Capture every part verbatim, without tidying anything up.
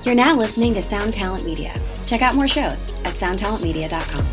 You're now listening to Sound Talent Media. Check out more shows at sound talent media dot com.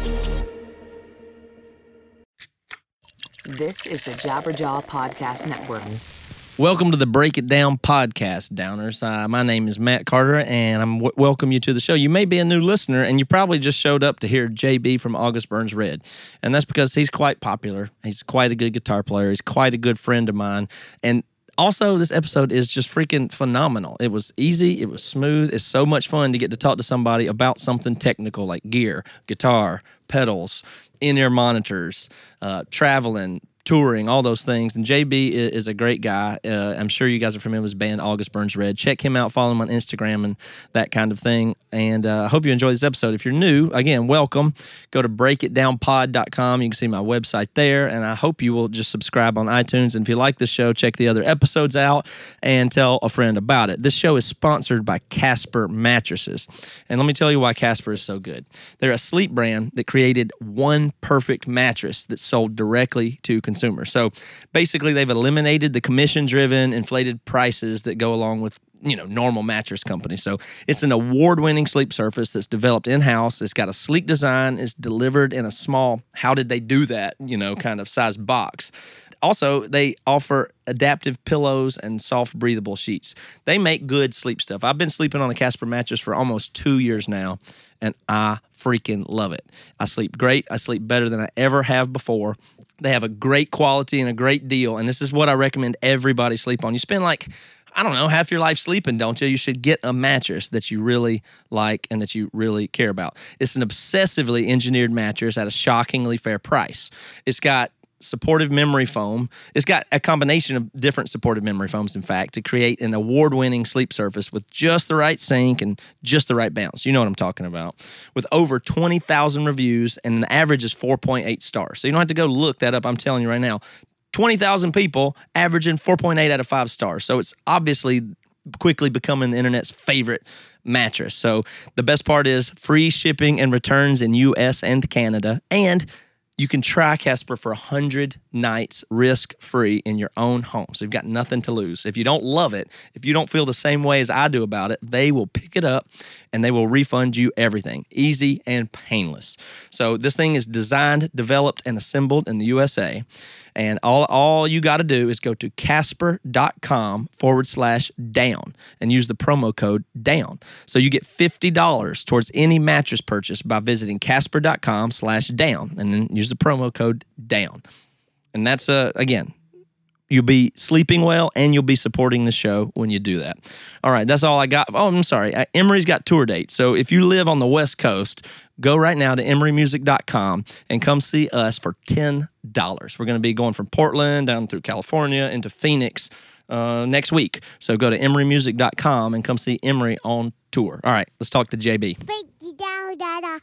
This is the Jabberjaw Podcast Network. Welcome to the Break It Down podcast, Downers. Uh, my name is Matt Carter, and I'm w- welcome you to the show. You may be a new listener, and you probably just showed up to hear J B from August Burns Red, and that's because he's quite popular. He's quite a good guitar player. He's quite a good friend of mine, and also, this episode is just freaking phenomenal. It was easy. It was smooth. It's so much fun to get to talk to somebody about something technical like gear, guitar, pedals, in-ear monitors, uh, traveling, touring, all those things. And J B is a great guy. Uh, I'm sure you guys are familiar with his band, August Burns Red. Check him out. Follow him on Instagram and that kind of thing. And uh, I hope you enjoy this episode. If you're new, again, welcome. Go to break it down pod dot com. You can see my website there. And I hope you will just subscribe on iTunes. And if you like this show, check the other episodes out and tell a friend about it. This show is sponsored by Casper Mattresses. And let me tell you why Casper is so good. They're a sleep brand that created one perfect mattress that's sold directly to consumers. Consumers. So basically, they've eliminated the commission-driven, inflated prices that go along with, you know, normal mattress companies. So it's an award-winning sleep surface that's developed in-house. It's got a sleek design. It's delivered in a small, how did they do that, you know, kind of size box. Also, they offer adaptive pillows and soft, breathable sheets. They make good sleep stuff. I've been sleeping on a Casper mattress for almost two years now, and I freaking love it. I sleep great. I sleep better than I ever have before. They have a great quality and a great deal, and this is what I recommend everybody sleep on. You spend like, I don't know, half your life sleeping, don't you? You should get a mattress that you really like and that you really care about. It's an obsessively engineered mattress at a shockingly fair price. It's got supportive memory foam. It's got a combination of different supportive memory foams, in fact, to create an award-winning sleep surface with just the right sink and just the right bounce. You know what I'm talking about. With over twenty thousand reviews, and the average is four point eight stars. So you don't have to go look that up. I'm telling you right now. twenty thousand people averaging four point eight out of five stars. So it's obviously quickly becoming the internet's favorite mattress. So the best part is free shipping and returns in U S and Canada, and you can try Casper for one hundred nights risk-free in your own home. So you've got nothing to lose. If you don't love it, if you don't feel the same way as I do about it, they will pick it up and they will refund you everything. Easy and painless. So this thing is designed, developed, and assembled in the U S A. And all, all you got to do is go to casper.com forward slash down and use the promo code down. So you get fifty dollars towards any mattress purchase by visiting casper.com slash down and then use the promo code down. And that's, uh, again, you'll be sleeping well and you'll be supporting the show when you do that. All right, that's all I got. Oh, I'm sorry. Emery's got tour dates. So if you live on the West Coast, go right now to emery music dot com and come see us for ten dollars. We're going to be going from Portland down through California into Phoenix uh, next week. So go to emery music dot com and come see Emery on tour. All right, let's talk to J B. Break it down, Dada.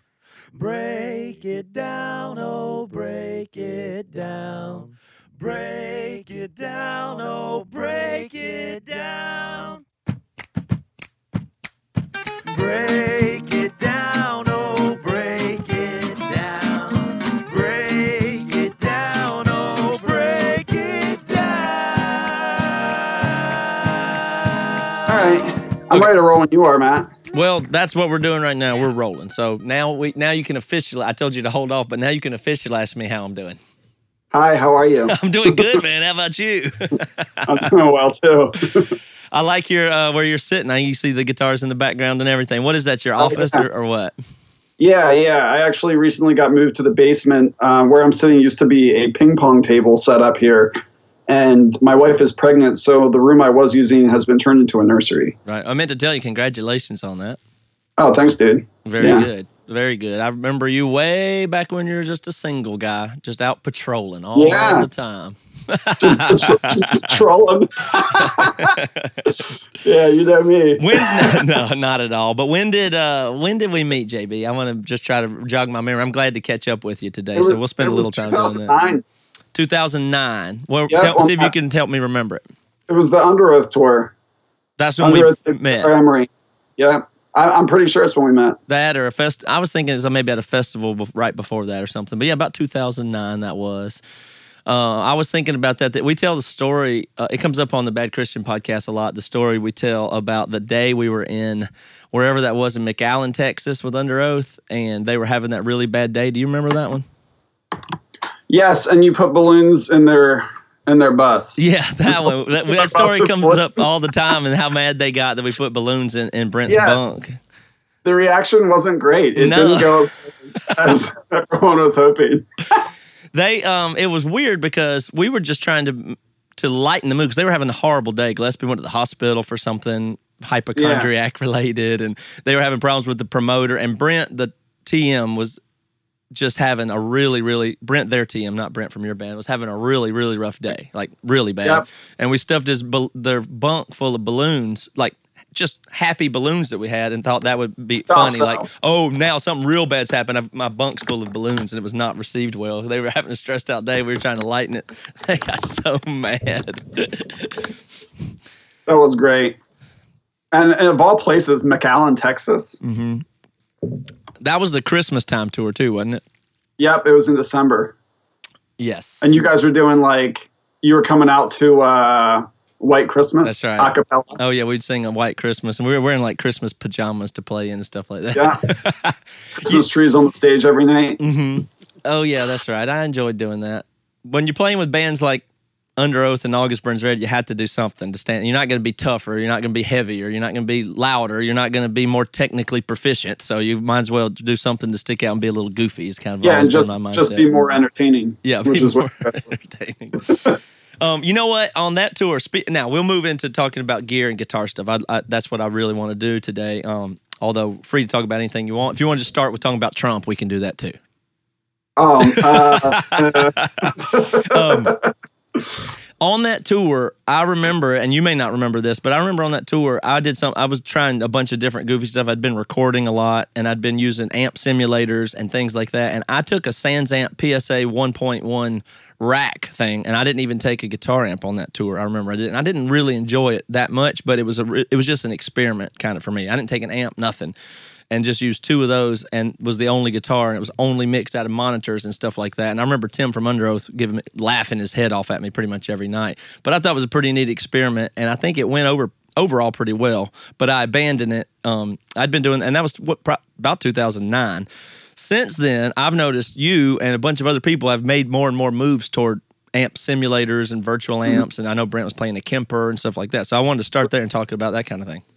Break it down, oh, break it down. Break it down, oh, break it down. Break it down, oh, break it down. Break it down, oh, break it down. All right. I'm ready to roll when you are, Matt. Well, that's what we're doing right now. We're rolling. So now we now you can officially, I told you to hold off, but now you can officially ask me how I'm doing. Hi, how are you? I'm doing good, man. How about you? I'm doing well, too. I like your uh, where you're sitting. I you see the guitars in the background and everything. What is that, your office oh, yeah. or, or what? Yeah, yeah. I actually recently got moved to the basement. Um, where I'm sitting used to be a ping pong table set up here. And my wife is pregnant, so the room I was using has been turned into a nursery. Right. I meant to tell you, congratulations on that. Oh, thanks, dude. Very yeah. good. Very good. I remember you way back when you were just a single guy, just out patrolling all yeah. the time. just, just, just trolling. Yeah, you know me. When no, no, not at all. But when did uh, when did we meet, J B? I want to just try to jog my memory. I'm glad to catch up with you today, was, so we'll spend a little time doing that. two thousand nine Well, yep, tell, see if you can help me remember it. It was the Under Oath tour. That's when Under we Oath met. Emery. Yeah. I, I'm pretty sure it's when we met. That or a fest. I was thinking it was maybe at a festival right before that or something. But yeah, about two thousand nine that was. Uh, I was thinking about that. That we tell the story. Uh, it comes up on the Bad Christian podcast a lot. The story we tell about the day we were in wherever that was in McAllen, Texas, with Under Oath, and they were having that really bad day. Do you remember that one? Yes, and you put balloons in their in their bus. Yeah, that one. That, that story comes up all the time, and how mad they got that we put balloons in, in Brent's Yeah. bunk. The reaction wasn't great. It No. didn't go as, as everyone was hoping. They um, it was weird because we were just trying to to lighten the mood because they were having a horrible day. Gillespie went to the hospital for something hypochondriac related, and they were having problems with the promoter. And Brent, the T M, was just having a really, really Brent, their T M, not Brent from your band, was having a really, really rough day, like really bad. Yep. And we stuffed his bal- their bunk full of balloons, like just happy balloons that we had, and thought that would be Stop, funny. stop. Like, oh, now something real bad's happened. I've, my bunk's full of balloons, and it was not received well. They were having a stressed out day. We were trying to lighten it. They got so mad. That was great. And, and of all places, McAllen, Texas. Mm. That was the Christmas time tour too, wasn't it? Yep, it was in December. Yes. And you guys were doing like, you were coming out to uh, White Christmas. That's right. Acapella. Oh yeah, we'd sing a White Christmas, and we were wearing like Christmas pajamas to play in and stuff like that. Yeah. Christmas trees on the stage every night. Mm-hmm. Oh yeah, that's right. I enjoyed doing that. When you're playing with bands like Under Oath and August Burns Red, you have to do something to stand. You're not going to be tougher. You're not going to be heavier. You're not going to be louder. You're not going to be more technically proficient. So you might as well do something to stick out and be a little goofy. Is kind of Yeah, always and just, been my mindset. just be more entertaining. Yeah, which be is more what entertaining. Um, you know what? On that tour, spe- now we'll move into talking about gear and guitar stuff. I, I, that's what I really want to do today. Um, although free to talk about anything you want. If you want to just start with talking about Trump, we can do that too. Um, uh, um, on that tour, I remember, and you may not remember this, but I remember on that tour, I did some. I was trying a bunch of different goofy stuff. I'd been recording a lot, and I'd been using amp simulators and things like that. And I took a SansAmp P S A one point one rack thing, and I didn't even take a guitar amp on that tour. I remember I didn't. I didn't really enjoy it that much, but it was a. It was just an experiment kind of for me. I didn't take an amp, nothing. And just used two of those, and was the only guitar, and it was only mixed out of monitors and stuff like that. And I remember Tim from Under Oath giving me, laughing his head off at me pretty much every night. But I thought it was a pretty neat experiment, and I think it went over overall pretty well. But I abandoned it. Um, I'd been doing, and that was what pro- about two thousand nine. Since then, I've noticed you and a bunch of other people have made more and more moves toward amp simulators and virtual amps. Mm-hmm. And I know Brent was playing a Kemper and stuff like that. So I wanted to start there and talk about that kind of thing.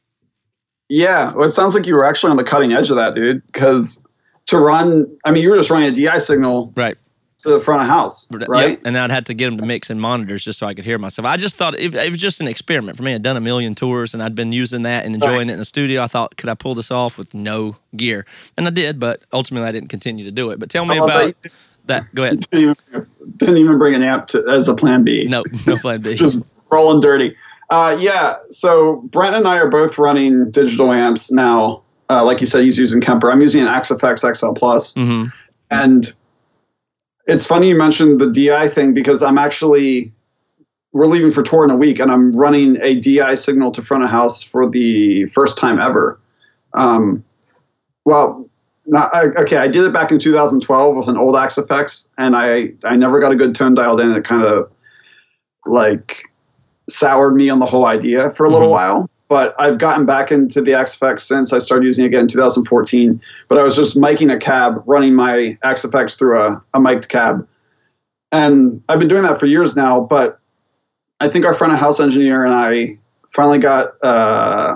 yeah, well, it sounds like you were actually on the cutting edge of that, dude. Because to run, I mean, you were just running a D I signal Right. to the front of house, right? Yep. And I'd had to get them to mix in monitors just so I could hear myself. I just thought it, it was just an experiment for me. I'd done a million tours, and I'd been using that and enjoying Right. it in the studio. I thought, could I pull this off with no gear? And I did, but ultimately I didn't continue to do it. But tell me I love about that that. Go ahead. Didn't even, didn't even bring an amp to, as a plan B. No, no plan B. Just rolling dirty. Uh, yeah, so Brent and I are both running digital amps now. Uh, like you said, he's using Kemper. I'm using an Axe-F X X L Plus. Mm-hmm. And it's funny you mentioned the D I thing because I'm actually, we're leaving for tour in a week, and I'm running a D I signal to front of house for the first time ever. Um, well, not, I, okay, I did it back in two thousand twelve with an old Axe-F X, and I, I never got a good tone dialed in. It kind of like soured me on the whole idea for a little Mm-hmm. while. But I've gotten back into the Axe-F X since I started using it again in two thousand fourteen. But I was just miking a cab, running my Axe-F X through a, a mic'd cab. And I've been doing that for years now. But I think our front of house engineer and I finally got, uh,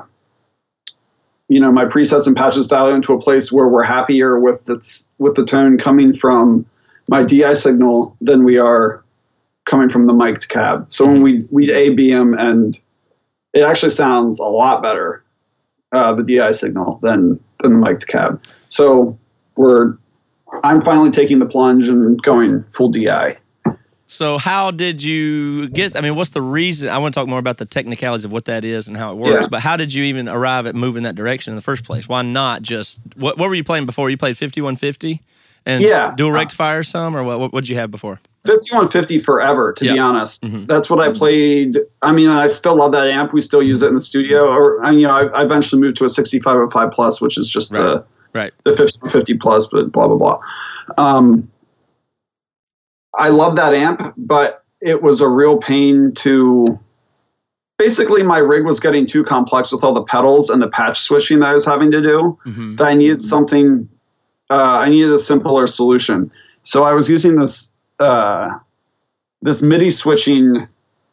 you know, my presets and patches dialed into a place where we're happier with its, with the tone coming from my D I signal than we are coming from the mic'd cab. So when we, we A B them, and it actually sounds a lot better, uh, the D I signal than, than the mic'd cab. So we're, I'm finally taking the plunge and going full D I. So how did you get, I mean, what's the reason, I want to talk more about the technicalities of what that is and how it works, Yeah. but how did you even arrive at moving that direction in the first place? Why not just, what, what were you playing before? You played fifty-one fifty and Yeah. dual rectifier some, or what, what did you have before? fifty-one fifty forever, to Yeah. be honest. Mhm. That's what I played. I mean, I still love that amp. We still use it in the studio. Or, and, you know, I, I eventually moved to a sixty-five oh five Plus, which is just Right. the Right. the fifty-one fifty Plus, but blah, blah, blah. Um, I love that amp, but it was a real pain to. Basically, my rig was getting too complex with all the pedals and the patch switching that I was having to do. Mm-hmm. That I needed something. Uh, I needed a simpler solution. So I was using this uh, this MIDI switching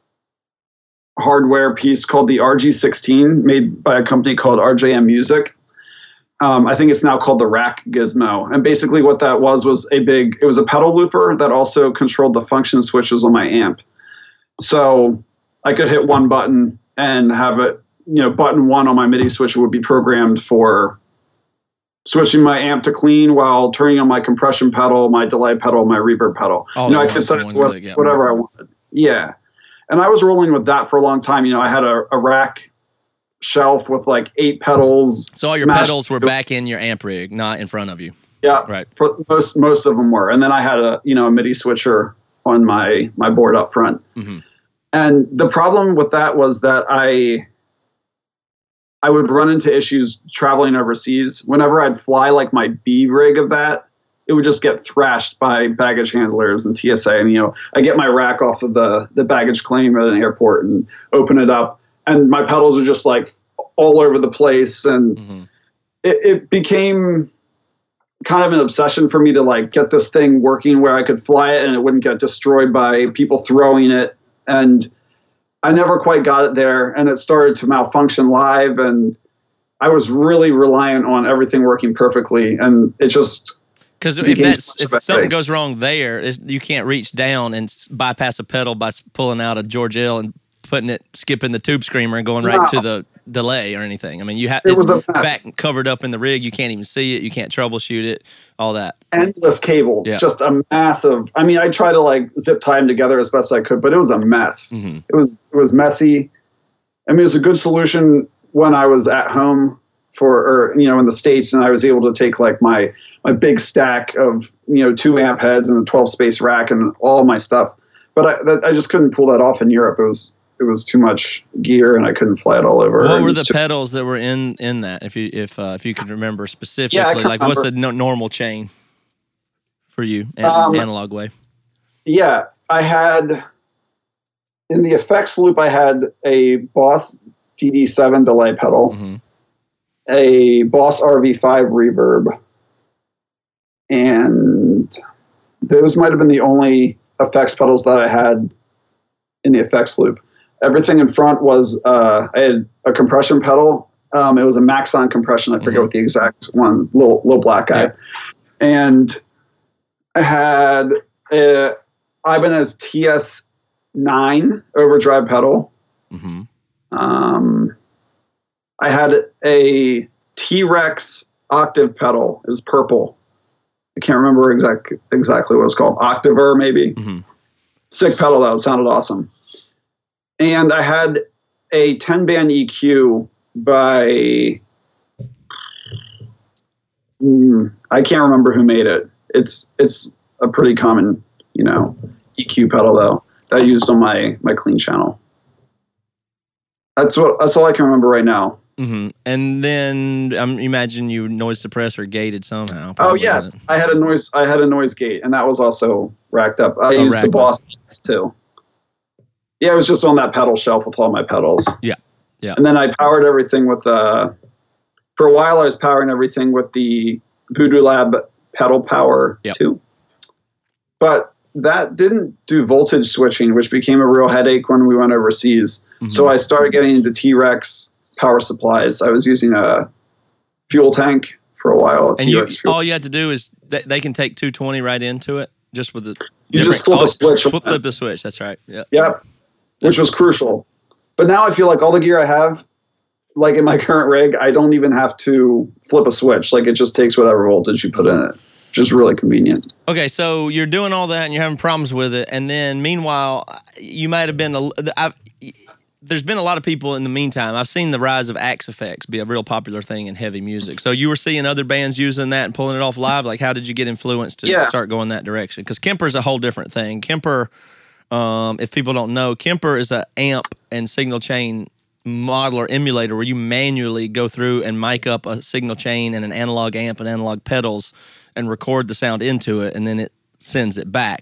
hardware piece called the R G sixteen, made by a company called R J M Music. Um, I think it's now called the Rack Gizmo. And basically what that was was a big, it was a pedal looper that also controlled the function switches on my amp. So I could hit one button and have it, you know, button one on my MIDI switcher would be programmed for switching my amp to clean while turning on my compression pedal, my delay pedal, my reverb pedal. All you know, I could set it to what, yeah. whatever I wanted. Yeah. And I was rolling with that for a long time. You know, I had a, a rack shelf with like eight pedals. So all your pedals were back in your amp rig, not in front of you. Yeah. Right. For most, most of them were. And then I had a, you know, a MIDI switcher on my, my board up front. Mm-hmm. And the problem with that was that I I would run into issues traveling overseas. Whenever I'd fly like my B rig of that, it would just get thrashed by baggage handlers and T S A. And, you know, I get my rack off of the, the baggage claim at an airport and open it up. And my pedals are just like all over the place. And mm-hmm. it, it became kind of an obsession for me to like get this thing working where I could fly it and it wouldn't get destroyed by people throwing it. And I never quite got it there, and it started to malfunction live, and I was really reliant on everything working perfectly, and it just because if that's if something goes wrong there, it's, you can't reach down and bypass a pedal by pulling out a George L and putting it, skipping the tube screamer and going right no. to the delay or anything. I mean, you have it was a back covered up in the rig. You can't even see it. You can't troubleshoot it. All that endless cables, yeah. just a massive. I mean, I tried to like zip tie them together as best I could, but it was a mess. Mm-hmm. It was it was messy. I mean, it was a good solution when I was at home for, or you know, in the States, and I was able to take like my my big stack of you know two amp heads and a twelve space rack and all my stuff. But I that, I just couldn't pull that off in Europe. It was. It was too much gear, and I couldn't fly it all over. What were the too- pedals that were in, in that? If you if uh, if you can remember specifically, yeah, like remember. What's the no- normal chain for you, an- um, analog way? Yeah, I had in the effects loop. I had a Boss D D seven delay pedal, mm-hmm. a Boss R V five reverb, and those might have been the only effects pedals that I had in the effects loop. Everything in front was, uh, I had a compression pedal. Um, it was a Maxon compression. I forget mm-hmm. what the exact one, little, little black guy. Yeah. And I had a Ibanez T S nine overdrive pedal. Mm-hmm. Um, I had a T-Rex octave pedal. It was purple. I can't remember exact, exactly what it was called. Octaver, maybe. Mm-hmm. Sick pedal, though. It sounded awesome. And I had a ten-band E Q by, mm, I can't remember who made it. It's it's a pretty common, you know, E Q pedal, though, that I used on my, my clean channel. That's what. That's all I can remember right now. Mm-hmm. And then I um, imagine you noise suppressed or gated somehow. Oh yes, I had a noise. I had a noise gate, and that was also racked up. I oh, used the Boss too. Yeah, it was just on that pedal shelf with all my pedals. Yeah, yeah. And then I powered everything with uh for a while I was powering everything with the Voodoo Lab pedal power yep. too. But that didn't do voltage switching, which became a real headache when we went overseas. Mm-hmm. So I started getting into T-Rex power supplies. I was using a fuel tank for a while. And you, all you had to do is they, they can take two twenty right into it, just with the you just flip oh, a switch. Flip, flip the switch. That's right. Yeah. Yep. Which was crucial. But now I feel like all the gear I have, like in my current rig, I don't even have to flip a switch. Like it just takes whatever voltage you put in it. Which is really convenient. Okay, so you're doing all that and you're having problems with it, and then meanwhile, you might have been. A, I've, there's been a lot of people in the meantime. I've seen the rise of Axe effects be a real popular thing in heavy music. So you were seeing other bands using that and pulling it off live. Like, how did you get influenced to yeah. start going that direction? Because Kemper's a whole different thing. Kemper, um, if people don't know, Kemper is an amp and signal chain model or emulator where you manually go through and mic up a signal chain and an analog amp and analog pedals and record the sound into it, and then it sends it back.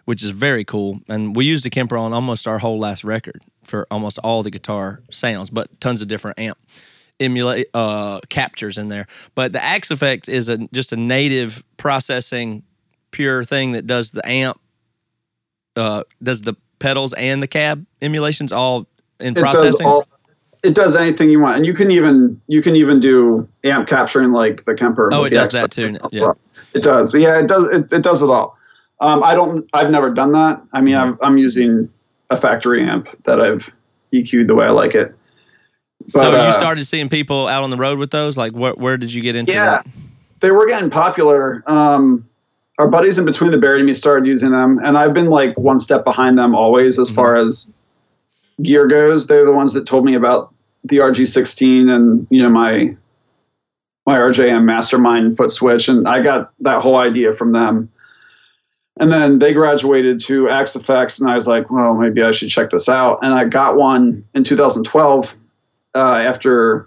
which is very cool. And we used a Kemper on almost our whole last record for almost all the guitar sounds, but tons of different amp emulate uh, captures in there. But the Axe Effect is a, just a native processing pure thing that does the amp, uh, does the pedals and the cab emulations all in it processing. Does all, it does anything you want, and you can even you can even do amp capturing like the Kemper. Oh, with it the does that X F too. X. Yeah. It does. Yeah, it does. It, it does it all. Um, I don't. I've never done that. I mean, Mm-hmm. I'm, I'm using a factory amp that I've E Q'd the way I like it. So But, you uh, started seeing people out on the road with those? Like, where, where did you get into Yeah, that? they were getting popular. Um, our buddies in between the Buried and Me started using them, and I've been like one step behind them always as Mm-hmm. far as gear goes. They're the ones that told me about the R G sixteen and you know my my R J M Mastermind foot switch, and I got that whole idea from them. And then they graduated to Axe Effects, and I was like, well, maybe I should check this out. And I got one in two thousand twelve uh, after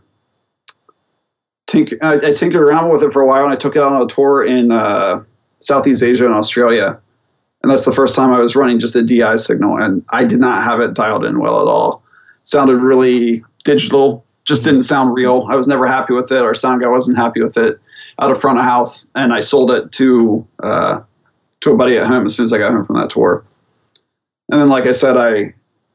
tink- I, I tinkered around with it for a while, and I took it on a tour in uh, Southeast Asia and Australia. And that's the first time I was running just a D I signal, and I did not have it dialed in well at all. Sounded really digital, just didn't sound real. I was never happy with it. Our sound guy wasn't happy with it out of front of house, and I sold it to uh, to a buddy at home as soon as I got home from that tour. And then, like I said, I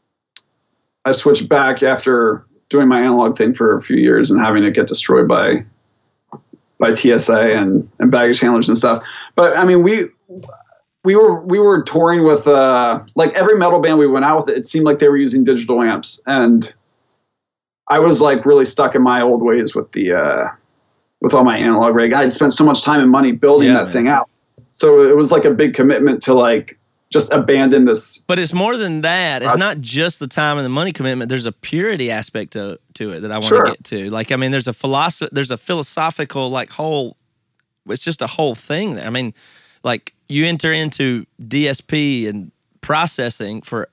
I switched back after doing my analog thing for a few years and having it get destroyed by by T S A and, and baggage handlers and stuff. But I mean, we we were we were touring with uh, like every metal band we went out with. It seemed like they were using digital amps, and I was like really stuck in my old ways with the uh, with all my analog rig. I had spent so much time and money building Yeah, that man. thing out, so it was like a big commitment to like just abandon this. But it's more than that. It's Uh, not just the time and the money commitment. There's a purity aspect to to it that I want Sure. to get to. Like, I mean, there's a philosophy, there's a philosophical like whole. It's just a whole thing there. I mean, like you enter into D S P and processing for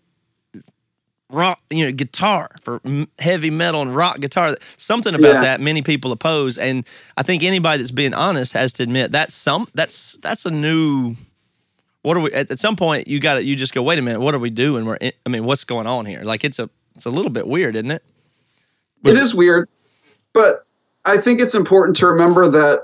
rock, you know, guitar for m- heavy metal and rock guitar. Something about Yeah. that many people oppose, and I think anybody that's being honest has to admit that's some that's that's a new. What are we at, at some point you got to you just go, wait a minute, what are we doing? We're in, I mean, what's going on here? Like it's a it's a little bit weird, isn't it? Was It is weird, but I think it's important to remember that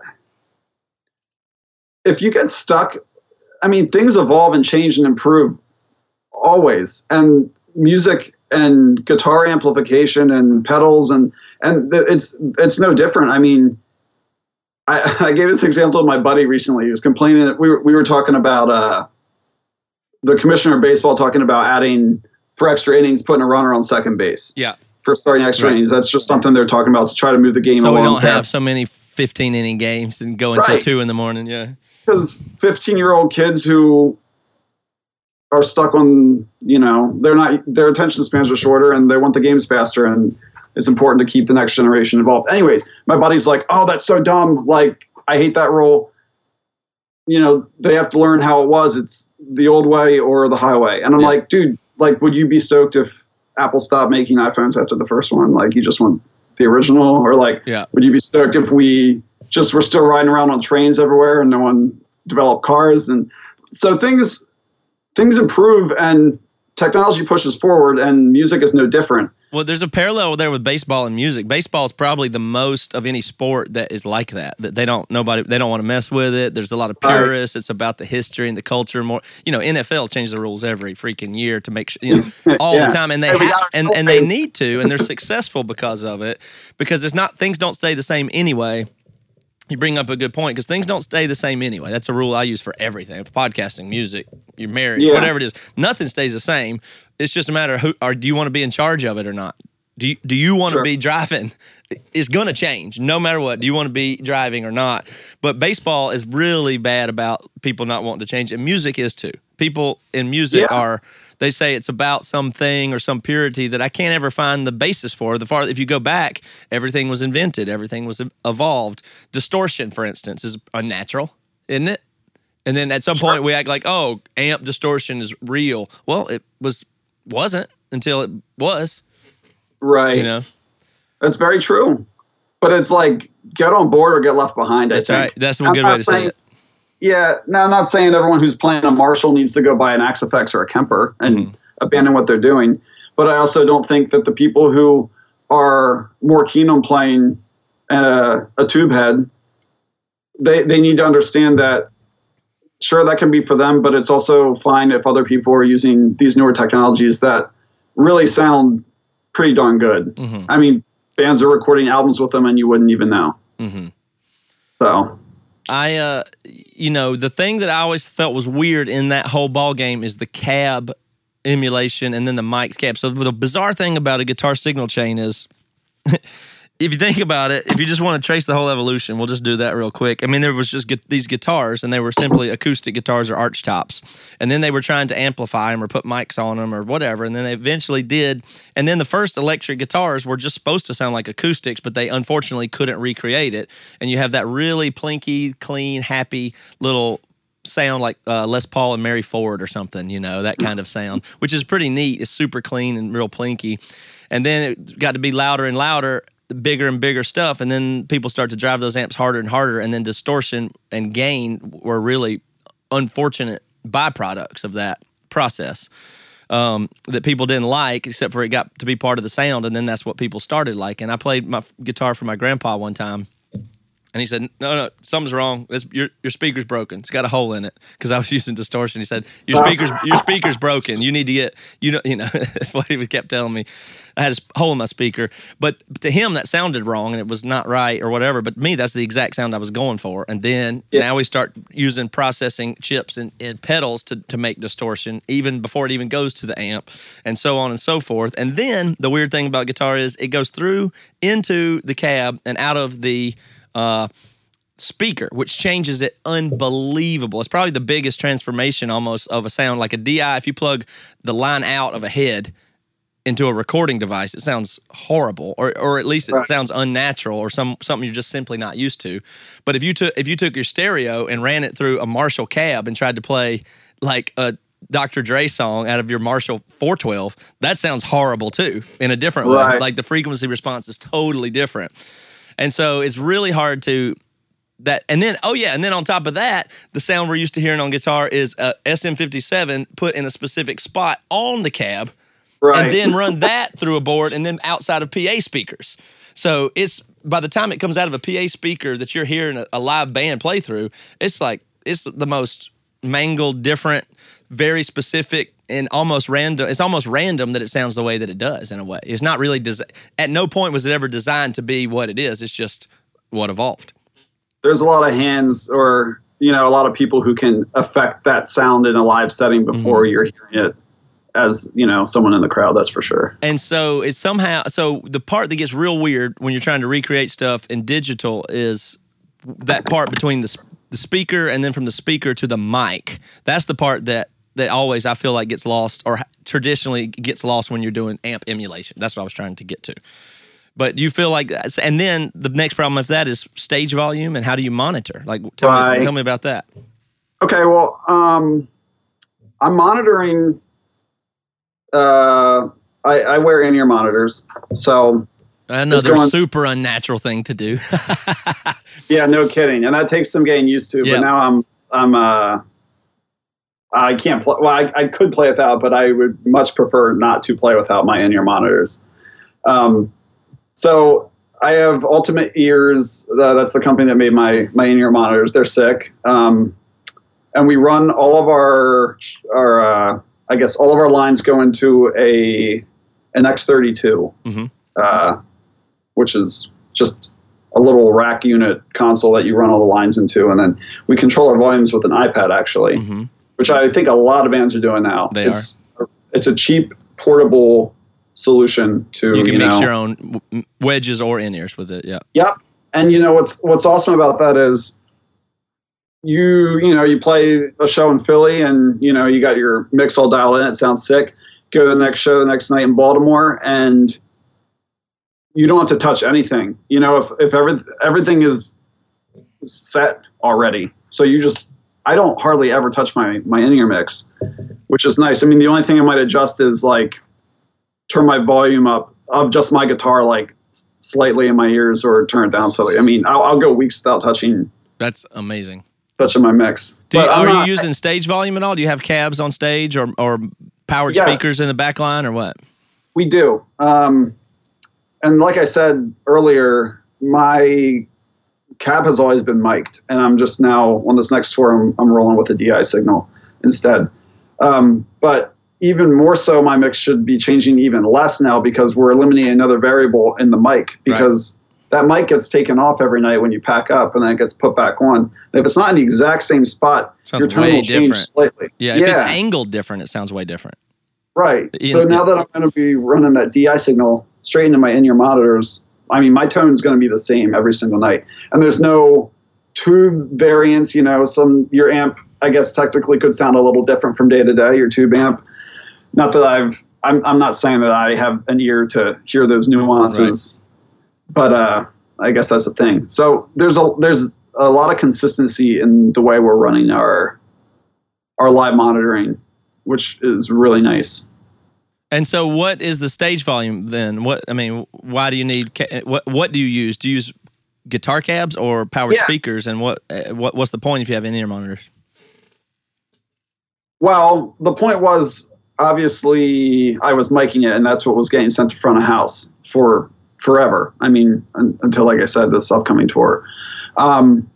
if you get stuck, I mean, things evolve and change and improve always. And music and guitar amplification and pedals and and th- it's it's no different. I mean, I, I gave this example to my buddy recently. He was complaining that we were, we were talking about uh, the commissioner of baseball talking about adding for extra innings, putting a runner on second base Yeah. for starting extra Right. innings. That's just something they're talking about to try to move the game So we along. don't have past- so many fifteen inning games and go until Right. two in the morning. Yeah. because fifteen year old kids who are stuck on, you know, they're not, their attention spans are shorter and they want the games faster, and it's important to keep the next generation involved. Anyways, my buddy's like, oh, that's so dumb. Like, I hate that rule. You know, they have to learn how it was. It's the old way or the highway. And I'm Yeah. like, dude, like, would you be stoked if Apple stopped making iPhones after the first one? Like, you just want the original? Or like, Yeah. would you be stoked if we just were still riding around on trains everywhere and no one developed cars? And so things things improve and technology pushes forward, and music is no different. Well, there's a parallel there with baseball and music. Baseball is probably the most of any sport that is like that. That they don't nobody they don't want to mess with it. There's a lot of Right. purists. It's about the history and the culture more. You know, N F L changes the rules every freaking year to make sure, you know, all Yeah. the time, and they Every have, hour and, still and they paid. need to, and they're successful because of it. Because it's not things don't stay the same anyway. You bring up a good point, because things don't stay the same anyway. That's a rule I use for everything. It's podcasting, music, your marriage, Yeah. whatever it is. Nothing stays the same. It's just a matter of who, or do you want to be in charge of it or not? Do you, do you want to Sure. be driving? It's going to change no matter what. Do you want to be driving or not? But baseball is really bad about people not wanting to change, and music is too. People in music Yeah. are, they say it's about something or some purity that I can't ever find the basis for. The far, if you go back, everything was invented, everything was evolved. Distortion, for instance, is unnatural, isn't it? And then at some Sure. point we act like, oh, amp distortion is real. Well, it was wasn't until it was. Right. You know, That's very true. But it's like, get on board or get left behind. that's I think. right. That's a I'm good not way to say saying- it. Yeah, now I'm not saying everyone who's playing a Marshall needs to go buy an Axe-Fx or a Kemper and mm-hmm. abandon what they're doing. But I also don't think that the people who are more keen on playing uh, a tube head, they, they need to understand that, sure, that can be for them, but it's also fine if other people are using these newer technologies that really sound pretty darn good. Mm-hmm. I mean, bands are recording albums with them and you wouldn't even know. Mm-hmm. So... I, uh, you know, the thing that I always felt was weird in that whole ball game is the cab emulation and then the mic cab. So the bizarre thing about a guitar signal chain is, if you think about it, if you just want to trace the whole evolution, we'll just do that real quick. I mean, there was just gu- these guitars, and they were simply acoustic guitars or arch tops. And then they were trying to amplify them or put mics on them or whatever, and then they eventually did. And then the first electric guitars were just supposed to sound like acoustics, but they unfortunately couldn't recreate it. And you have that really plinky, clean, happy little sound like uh, Les Paul and Mary Ford or something, you know, that kind of sound, which is pretty neat. It's super clean and real plinky. And then it got to be louder and louder, bigger and bigger stuff, and then people start to drive those amps harder and harder, and then distortion and gain were really unfortunate byproducts of that process um, that people didn't like, except for it got to be part of the sound, and then that's what people started liking. I played my guitar for my grandpa one time, and he said, no, no, something's wrong. It's, your your speaker's broken. It's got a hole in it, because I was using distortion. He said, your speaker's your speaker's broken. You need to get, you know, you know. That's what he kept telling me. I had a hole in my speaker. But to him, that sounded wrong, and it was not right or whatever. But to me, that's the exact sound I was going for. And then yeah. now we start using processing chips and, and pedals to, to make distortion, even before it even goes to the amp, and so on and so forth. And then the weird thing about guitar is it goes through into the cab and out of the Uh, speaker, which changes it unbelievable. It's probably the biggest transformation almost of a sound. Like a D I, if you plug the line out of a head into a recording device, it sounds horrible, or or at least it right. sounds unnatural, or some something you're just simply not used to. But if you took if you took your stereo and ran it through a Marshall cab and tried to play like a Doctor Dre song out of your Marshall four twelve, that sounds horrible too, in a different right. way. Like the frequency response is totally different. And so it's really hard to that. And then, oh yeah, and then on top of that, the sound we're used to hearing on guitar is a S M fifty-seven put in a specific spot on the cab, right. and then run that through a board and then outside of P A speakers. So it's, by the time it comes out of a P A speaker that you're hearing a, a live band play through, it's like, it's the most mangled, different, very specific, and almost random. It's almost random that it sounds the way that it does in a way. It's not really, desi- at no point was it ever designed to be what it is. It's just what evolved. There's a lot of hands, or, you know, a lot of people who can affect that sound in a live setting before mm-hmm. you're hearing it as, you know, someone in the crowd, that's for sure. And so it's somehow, so the part that gets real weird when you're trying to recreate stuff in digital is that part between the, the speaker and then from the speaker to the mic. That's the part that that always I feel like gets lost, or traditionally gets lost when you're doing amp emulation. That's what I was trying to get to. But you feel like that. And then the next problem with that is stage volume, and how do you monitor? Like, tell, right. me, tell me about that. Okay, well, um, I'm monitoring. Uh, I, I wear in-ear monitors, so another going, super unnatural thing to do. Yeah, no kidding, and that takes some getting used to. Yep. But now I'm I'm. Uh, I can't play. Well, I, I could play without, but I would much prefer not to play without my in-ear monitors. Um, so I have Ultimate Ears. Uh, that's the company that made my my in-ear monitors. They're sick, um, and we run all of our our. Uh, I guess all of our lines go into a an X thirty-two, mm-hmm. uh, which is just a little rack unit console that you run all the lines into, and then we control our volumes with an iPad actually. Mm-hmm. Which I think a lot of bands are doing now. They it's, are. It's a cheap, portable solution to, you can you mix know, your own wedges or in-ears with it. Yeah. Yep. And you know what's what's awesome about that is you you know you play a show in Philly and you know you got your mix all dialed in. It sounds sick. Go to the next show the next night in Baltimore, and you don't have to touch anything. You know, if if every, everything is set already, so you just. I don't hardly ever touch my, my in-ear mix, which is nice. I mean, the only thing I might adjust is like turn my volume up of just my guitar like slightly in my ears, or turn it down slightly. I mean, I'll, I'll go weeks without touching. That's amazing. touching my mix. Do you, But I'm are not- you using stage volume at all? Do you have cabs on stage or or powered Yes. speakers in the back line or what? We do. Um, and like I said earlier, my cab has always been mic'd, and I'm just now on this next tour, I'm, I'm rolling with a D I signal instead. Um, but even more so, my mix should be changing even less now because we're eliminating another variable in the mic because that mic gets taken off every night when you pack up, and then it gets put back on. And if it's not in the exact same spot, Sounds your tone way will change different. slightly. Yeah, if it's angled different, it sounds way different. Right. You So know, now that I'm going to be running that D I signal straight into my in-ear monitors, I mean, my tone is going to be the same every single night. And there's no tube variance. You know, some your amp, I guess, technically could sound a little different from day to day, your tube amp. Not that I've, I'm, I'm not saying that I have an ear to hear those nuances, but uh, I guess that's the thing. So there's a there's a lot of consistency in the way we're running our our live monitoring, which is really nice. And so, what is the stage volume then? What I mean, why do you need? Ca- what What do you use? Do you use guitar cabs or powered Yeah. speakers? And what uh, what what's the point if you have in-ear monitors? Well, the point was obviously I was miking it, and that's what was getting sent to front of house for forever. I mean, un- until like I said, this upcoming tour. Um,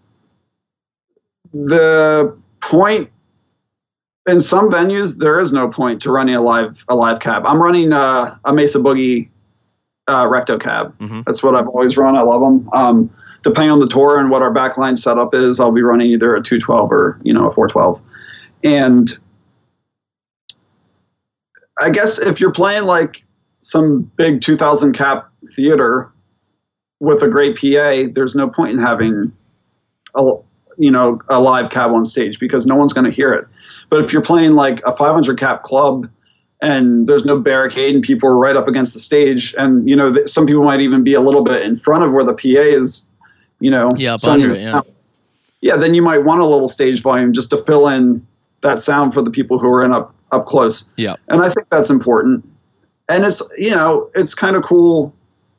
the point. In some venues, there is no point to running a live a live cab. I'm running uh, a Mesa Boogie uh, Recto cab. Mhm. That's what I've always run. I love them. Um, depending on the tour and what our backline setup is, I'll be running either a two twelve or you know a four twelve. And I guess if you're playing like some big two thousand cap theater with a great P A, there's no point in having a you know a live cab on stage because no one's going to hear it. But if you're playing like a five hundred cap club and there's no barricade and people are right up against the stage, and you know th- some people might even be a little bit in front of where the P A is, you know, Yeah, up sending under the it, yeah. sound. Yeah, then you might want a little stage volume just to fill in that sound for the people who are in up up close. Yeah. And I think that's important. And it's you know it's kind of cool.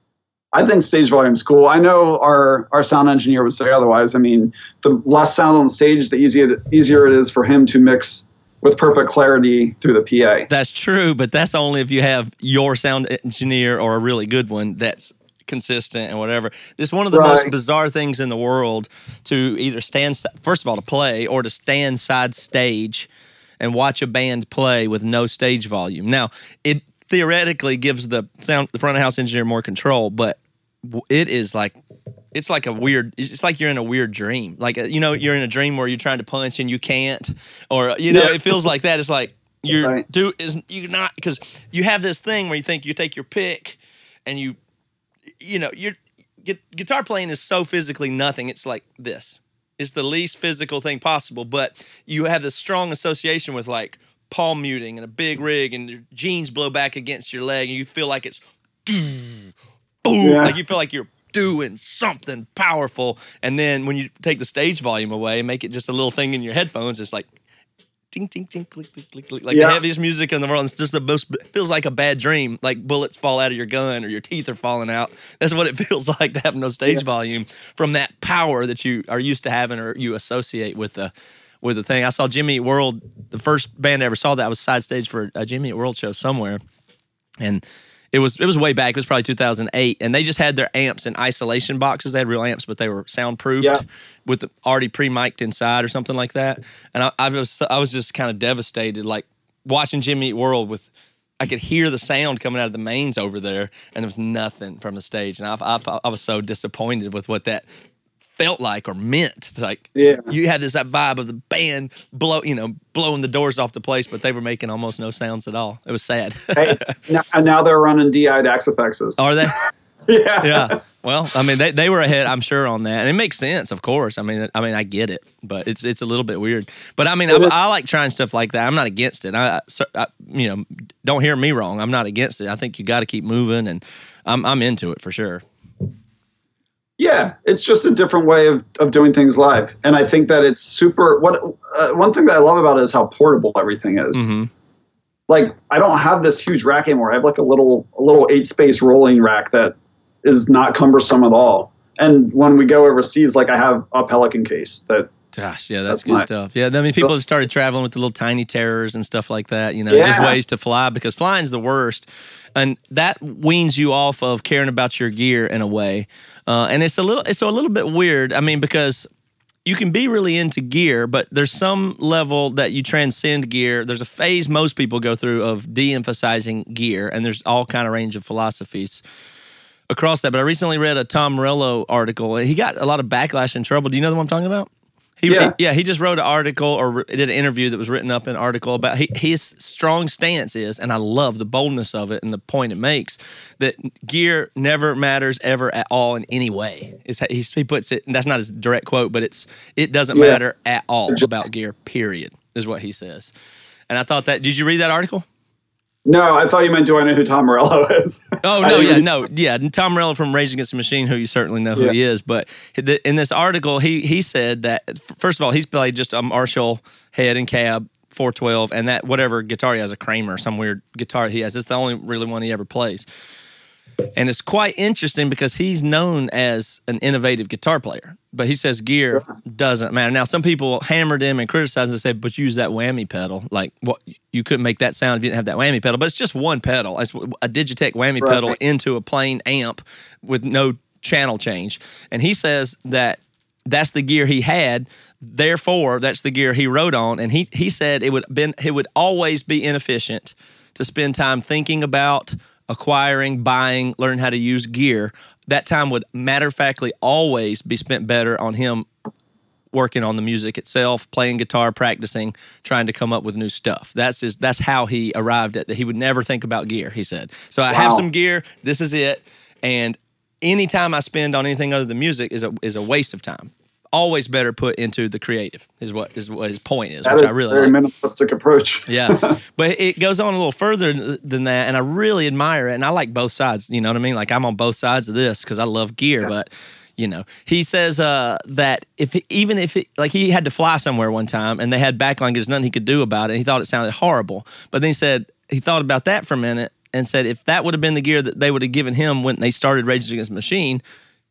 I think stage volume's cool. I know our, our sound engineer would say otherwise. I mean, the less sound on stage, the easier easier it is for him to mix with perfect clarity through the P A. That's true, but that's only if you have your sound engineer or a really good one that's consistent and whatever. This is one of the most Right. bizarre things in the world to either stand, si- first of all, to play or to stand side stage and watch a band play with no stage volume. Now, it theoretically gives the sound, the front of house engineer more control, but w- it is like, it's like a weird, it's like you're in a weird dream. Like, uh, you know, you're in a dream where you're trying to punch and you can't, or, you know, Yeah. it feels like that. It's like, you're Right. do is you not, because you have this thing where you think you take your pick and you, you know, you're, gu- guitar playing is so physically nothing. It's like this. It's the least physical thing possible, but you have this strong association with like palm muting and a big rig and your jeans blow back against your leg and you feel like it's boom, Yeah. like you feel like you're doing something powerful. And then when you take the stage volume away and make it just a little thing in your headphones, it's like ding, ding, ding, click, click, click, click, like Yeah. the heaviest music in the world. It's just the most, it feels like a bad dream, like bullets fall out of your gun or your teeth are falling out. That's what it feels like to have no stage Yeah. volume from that power that you are used to having or you associate with the with the thing. I saw Jimmy Eat World, the first band I ever saw that was side stage for a Jimmy Eat World show somewhere. And it was it was way back. It was probably two thousand eight, and they just had their amps in isolation boxes. They had real amps, but they were soundproofed Yeah. with the, already pre-mic'd inside or something like that. And I, I was I was just kind of devastated, like watching Jimmy Eat World with. I could hear the sound coming out of the mains over there, and there was nothing from the stage. And I, I, I was so disappointed with what that felt like or meant. Like Yeah. you had this that vibe of the band blow, you know, blowing the doors off the place, but they were making almost no sounds at all. It was sad. Hey, now, and now they're running D I'd Axifexes. Are they? yeah. Yeah. Well, I mean, they, they were ahead, I'm sure, on that, and it makes sense, of course. I mean, I mean, I get it, but it's it's a little bit weird. But I mean, I, I like trying stuff like that. I'm not against it. I, so, I, you know, don't hear me wrong. I'm not against it. I think you got to keep moving, and I'm I'm into it for sure. Yeah, it's just a different way of, of doing things live, and I think that it's super. What uh, one thing that I love about it is how portable everything is. Mm-hmm. Like I don't have this huge rack anymore. I have like a little a little eight space rolling rack that is not cumbersome at all. And when we go overseas, like I have a Pelican case that Gosh, yeah, that's, That's good my- stuff. Yeah, I mean, people have started traveling with the little tiny terrors and stuff like that, you know, just Yeah. ways to fly because flying's the worst. And that weans you off of caring about your gear in a way. Uh, and it's a little it's a little bit weird. I mean, because you can be really into gear, but there's some level that you transcend gear. There's a phase most people go through of de-emphasizing gear, and there's all kind of range of philosophies across that. But I recently read a Tom Morello article. He got a lot of backlash and trouble. Do you know the one I'm talking about? He, Yeah. he, yeah, he just wrote an article or did an interview that was written up in an article about he, his strong stance is, and I love the boldness of it and the point it makes, that gear never matters ever at all in any way. Is he, he puts it, and that's not his direct quote, but it's it doesn't Yeah. matter at all about gear, period, is what he says. And I thought that, did you read that article? No, I thought you meant, do I know who Tom Morello is? Oh, I no, didn't yeah, read- no, yeah. Tom Morello from Rage Against the Machine, who you certainly know who Yeah. he is. But th- in this article, he he said that, f- first of all, he's played just a Marshall head and cab four twelve, and that whatever guitar he has, a Kramer, some weird guitar he has. It's the only really one he ever plays. And it's quite interesting because he's known as an innovative guitar player, but he says gear doesn't matter. Now, some people hammered him and criticized him and said, but use that whammy pedal. Like, what, you couldn't make that sound if you didn't have that whammy pedal. But it's just one pedal. It's a Digitech whammy Right. pedal into a plain amp with no channel change. And he says that that's the gear he had. Therefore, that's the gear he wrote on. And he he said it would been it would always be inefficient to spend time thinking about acquiring, buying, learn how to use gear. That time would matter-of-factly always be spent better on him working on the music itself, playing guitar, practicing, trying to come up with new stuff. That's his, that's how he arrived at that. He would never think about gear, he said. So I have Wow. some gear, this is it, and any time I spend on anything other than music is a is a waste of time. Always better put into the creative is what is what his point is, That which is I a really very like. minimalistic approach. Yeah, but it goes on a little further than that, and I really admire it. And I like both sides. You know what I mean? Like I'm on both sides of this because I love gear. Yeah. But you know, he says uh, that if he, even if it, like he had to fly somewhere one time and they had backline, there's nothing he could do about it. He thought it sounded horrible. But then he said he thought about that for a minute and said if that would have been the gear that they would have given him when they started Rage Against the Machine.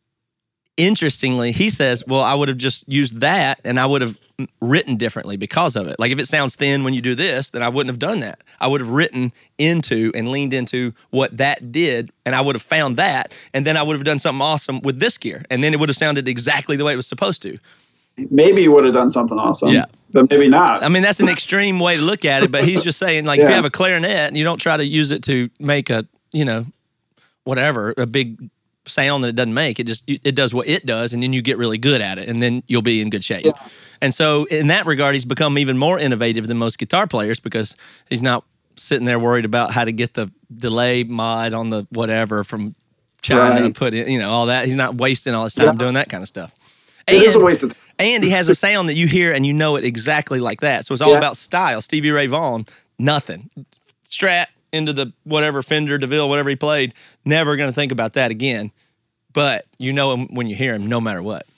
Interestingly, he says, well, I would have just used that and I would have written differently because of it. Like if it sounds thin when you do this, then I wouldn't have done that. I would have written into and leaned into what that did, and I would have found that, and then I would have done something awesome with this gear, and then it would have sounded exactly the way it was supposed to. Maybe you would have done something awesome. Yeah. But maybe not. I mean, that's an extreme way to look at it, but he's just saying, like, if you Yeah. have a clarinet and you don't try to use it to make a, you know, whatever, a big sound that it doesn't make, it just it does what it does, and then you get really good at it, and then you'll be in good shape. Yeah. And so in that regard, he's become even more innovative than most guitar players because he's not sitting there worried about how to get the delay mod on the whatever from China Right. and put in, you know, all that. He's not wasting all his time Yeah. doing that kind of stuff. It is a waste of time. And he has a sound that you hear and you know it exactly like that. So it's all Yeah. about style. Stevie Ray Vaughan, nothing. Strat into the whatever Fender, DeVille, whatever he played, never going to think about that again. But you know him when you hear him, no matter what.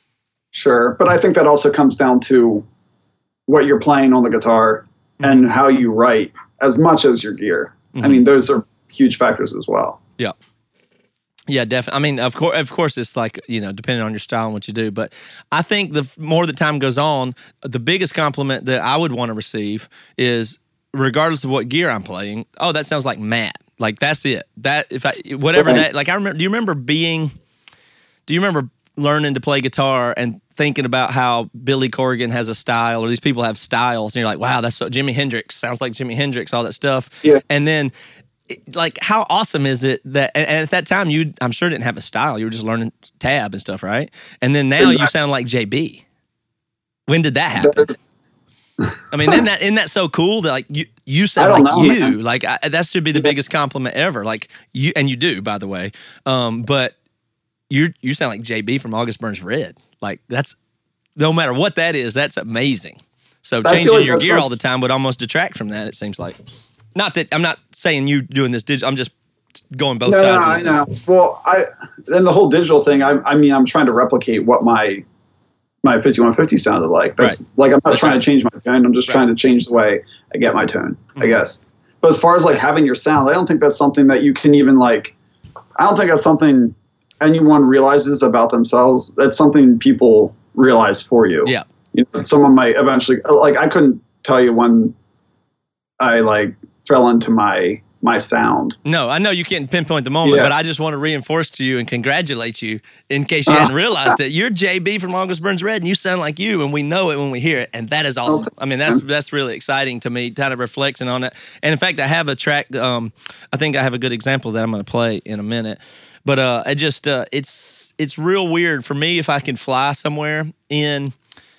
Sure. But I think that also comes down to what you're playing on the guitar and how you write as much as your gear. I mean, those are huge factors as well. Yeah. Yeah, definitely. I mean, of course, of course, it's like, you know, depending on your style and what you do. But I think the more the time goes on, the biggest compliment that I would want to receive is, regardless of what gear I'm playing, oh, that sounds like Matt. Like that's it. That if I whatever Right. that like I remember. Do you remember being? Do you remember learning to play guitar and thinking about how Billy Corgan has a style, or these people have styles, and you're like, wow, that's so Jimi Hendrix sounds like Jimi Hendrix, all that stuff. Yeah. And then. Like, how awesome is it that, and and at that time, you, I'm sure, didn't have a style. You were just learning tab and stuff, right? And then now you Exactly. sound like J B. When did that happen? There's- I mean, isn't that, isn't that so cool that, like, you, you sound I don't like know, you? man. Like, I, that should be the biggest compliment ever. Like, you, and you do, by the way. Um, but you you sound like J B from August Burns Red. Like, that's, no matter what that is, that's amazing. So I feel changing like your that's- gear all the that's- time would almost detract from that, it seems like. Not that I'm not saying you doing this digital. I'm just going both No, no, sides. I of this. know. Well, I then the whole digital thing. I, I mean, I'm trying to replicate what my my fifty-one fifty sounded like. That's Right. like I'm not That's trying right. to change my tone. I'm just Right. trying to change the way I get my tone. I Mhm. guess. But as far as like having your sound, I don't think that's something that you can even like. I don't think that's something anyone realizes about themselves. That's something people realize for you. Yeah. you know, someone might eventually, like, I couldn't tell you when I like fell into my my sound. No, I know you can't pinpoint the moment, Yeah. but I just want to reinforce to you and congratulate you in case you hadn't realized it. You're J B from August Burns Red, and you sound like you, and we know it when we hear it, and that is awesome. I mean, that's that's really exciting to me, kind of reflecting on it. And in fact, I have a track. Um, I think I have a good example that I'm going to play in a minute. But uh, it just uh, it's it's real weird for me if I can fly somewhere in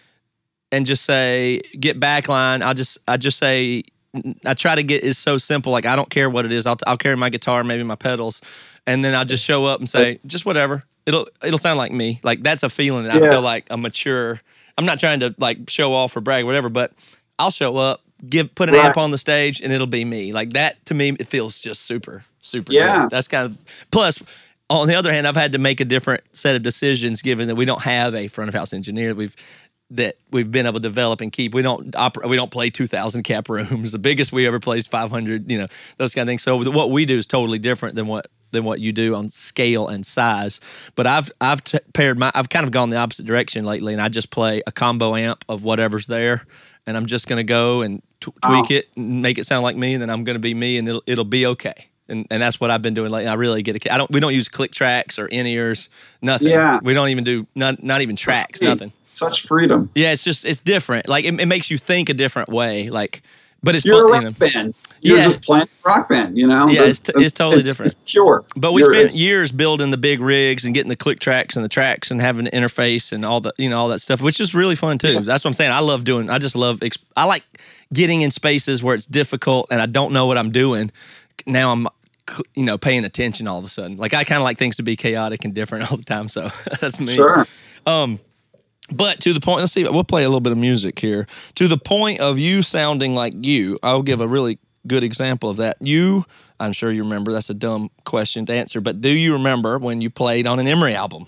and just say get backline. I'll just I just say. I try to get it's so simple. Like I don't care what it is. I'll I'll carry my guitar, maybe my pedals, and then I'll just show up and say just whatever. It'll it'll sound like me. Like that's a feeling that Yeah. I feel like a mature. I'm not trying to like show off or brag, or whatever. But I'll show up, give put an Right. amp on the stage, and it'll be me. Like that to me, it feels just super super. Yeah. good. That's kind of plus. On the other hand, I've had to make a different set of decisions given that we don't have a front of house engineer. We've that we've been able to develop and keep. We don't oper- we don't play two thousand cap rooms. The biggest we ever played is five hundred, you know, those kind of things. So what we do is totally different than what than what you do on scale and size. But I've I've t- paired my I've kind of gone the opposite direction lately, and I just play a combo amp of whatever's there, and I'm just going to go and t- tweak Oh. it and make it sound like me, and then I'm going to be me, and it'll it'll be okay. And and that's what I've been doing lately. I really get a, I don't we don't use click tracks or in ears, nothing. Yeah. We don't even do not not even tracks, nothing. Such freedom. Yeah, it's just it's different. Like it, it makes you think a different way. Like, but it's You're a fun, rock you know. band. You're Yeah. just playing a rock band, you know? Yeah, it's t- That's- it's totally it's, different. It's pure. But we You're- spent it's- years building the big rigs and getting the click tracks and the tracks and having the interface and all the you know all that stuff, which is really fun too. Yeah. That's what I'm saying. I love doing. I just love. Exp- I like getting in spaces where it's difficult and I don't know what I'm doing. Now I'm, you know, paying attention all of a sudden. Like I kind of like things to be chaotic and different all the time. So that's me. Sure. Um, but to the point, let's see, we'll play a little bit of music here. To the point of you sounding like you, I'll give a really good example of that. You, I'm sure you remember, that's a dumb question to answer, but do you remember when you played on an Emery album?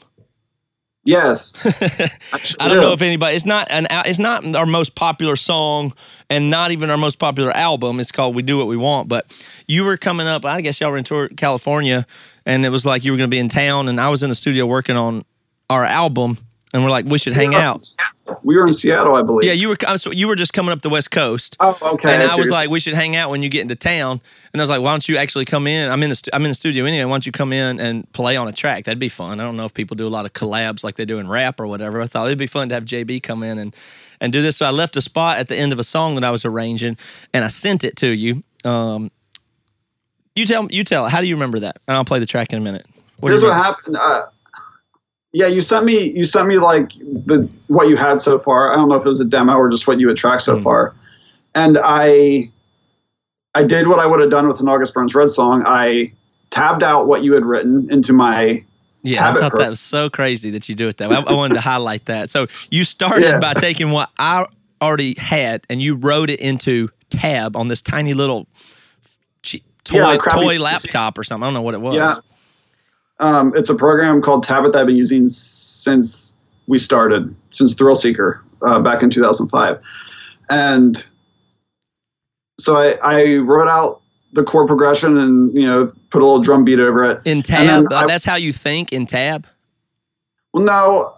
Yes. I don't know if anybody, it's not an, it's not our most popular song and not even our most popular album. It's called We Do What We Want, but you were coming up, I guess y'all were in tour California, and it was like you were going to be in town, and I was in the studio working on our album, and we're like, we should hang out. We were in Seattle, I believe. Yeah, you were so you were just coming up the West Coast. Oh, okay. And I see was what like, we should hang out when you get into town. And I was like, why don't you actually come in? I'm in the stu- I'm in the studio anyway. Why don't you come in and play on a track? That'd be fun. I don't know if people do a lot of collabs like they do in rap or whatever. I thought it'd be fun to have J B come in and and do this. So I left a spot at the end of a song that I was arranging, and I sent it to you. Um, you tell you tell. How do you remember that? And I'll play the track in a minute. What do Here's you what remember? happened. Uh, yeah, you sent me you sent me like the what you had so far. I don't know if it was a demo or just what you had tracked so Mm. far. And I I did what I would have done with an August Burns Red song. I tabbed out what you had written into my Yeah, I Habit thought Pro. that was so crazy that you do it that way. I, I wanted to highlight that. So you started Yeah. by taking what I already had and you wrote it into Tab on this tiny little che- toy Yeah, crappy toy P C. laptop or something. I don't know what it was. Yeah. Um, it's a program called Tablet that I've been using since we started, since Thrill Seeker uh, back in two thousand five. And so I, I wrote out the chord progression and, you know, put a little drum beat over it. In And Tab, then uh, I- that's how you think in Tab? Well, no,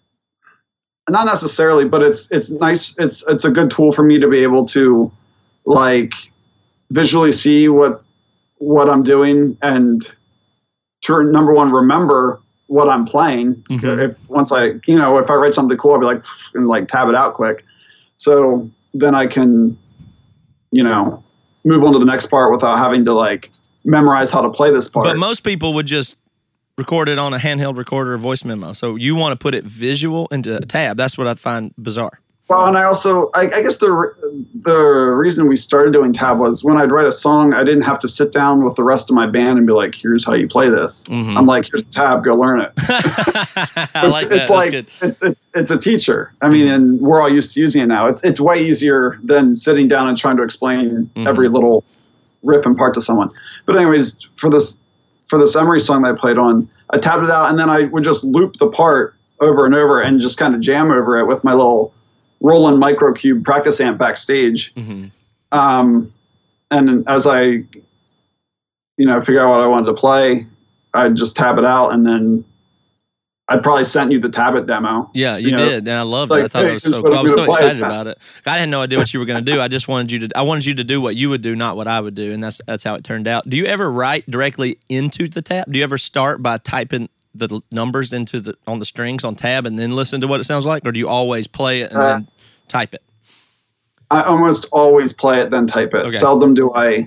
not necessarily, but it's it's nice. It's it's a good tool for me to be able to like visually see what what I'm doing and to number one remember what I'm playing. Mhm. If once I you know if I write something cool, I'll be like and like tab it out quick, so then I can you know move on to the next part without having to like memorize how to play this part. But most people would just record it on a handheld recorder or voice memo. So you want to put it visual into Tab. That's what I find bizarre. Well, and I also, I, I guess the re- the reason we started doing Tab was when I'd write a song, I didn't have to sit down with the rest of my band and be like, "Here's how you play this." Mhm. I'm like, "Here's the tab, go learn it." I like that. It's That's like good. it's it's it's a teacher. I mean, and we're all used to using it now. It's it's way easier than sitting down and trying to explain Mhm. every little riff and part to someone. But anyways, for this for this Emery song that I played on, I tabbed it out and then I would just loop the part over and over and just kind of jam over it with my little Roland Microcube practice amp backstage. Mhm. Um, and as I, you know, figure out what I wanted to play, I'd just tab it out and then I probably sent you the Tabit demo. Yeah, you, you know? did, and I loved Like, it. I thought hey, it was this so is what cool. I I'm was so gonna play. excited about it. I had no idea what you were going to do. I just wanted you to. I wanted you to do what you would do, not what I would do, and that's that's how it turned out. Do you ever write directly into the tab? Do you ever start by typing the l- numbers into the on the strings on tab and then listen to what it sounds like, or do you always play it and Uh, then type it? I almost always play it, then type it. Okay. Seldom do I.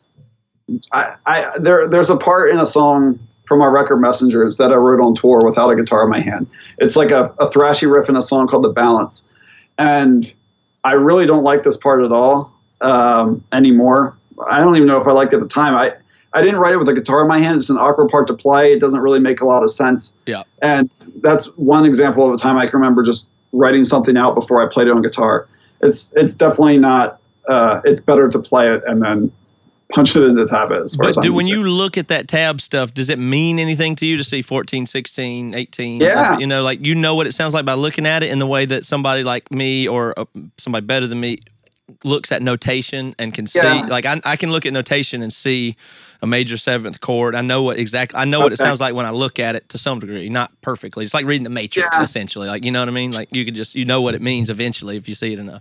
I, I there there's a part in a song from our record Messengers that I wrote on tour without a guitar in my hand. It's like a, a thrashy riff in a song called The Balance. And I really don't like this part at all um, anymore. I don't even know if I liked it at the time. I, I didn't write it with a guitar in my hand. It's an awkward part to play. It doesn't really make a lot of sense. Yeah. And that's one example of a time I can remember just writing something out before I played it on guitar. It's it's definitely not, uh, it's better to play it and then punch it into Tabit as far But as I'm do, when concerned. you look at that tab stuff, does it mean anything to you to see fourteen, sixteen, eighteen? Yeah. You know, like you know what it sounds like by looking at it in the way that somebody like me or uh, somebody better than me looks at notation and can see. Yeah. Like I, I can look at notation and see a major seventh chord. I know what exactly. I know what it Okay. sounds like when I look at it to some degree, not perfectly. It's like reading the Matrix, Yeah. essentially. Like you know what I mean? Like you could just you know what it means eventually if you see it enough.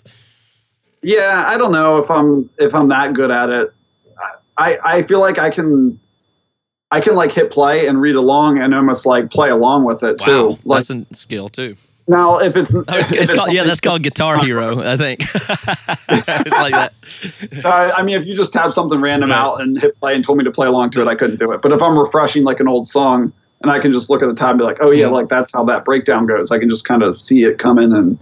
Yeah, I don't know if I'm if I'm that good at it. I, I feel like I can I can like hit play and read along and almost like play along with it too. Wow, Like that's a skill too. now if it's, Oh, it's, if it's it's called, yeah, something that's called Guitar Hero, I think. It's like that. Uh, I mean, if you just tab something random Right. out and hit play and told me to play along to it, I couldn't do it. But if I'm refreshing like an old song and I can just look at the tab and be like, oh yeah, Mhm. like that's how that breakdown goes. I can just kind of see it coming and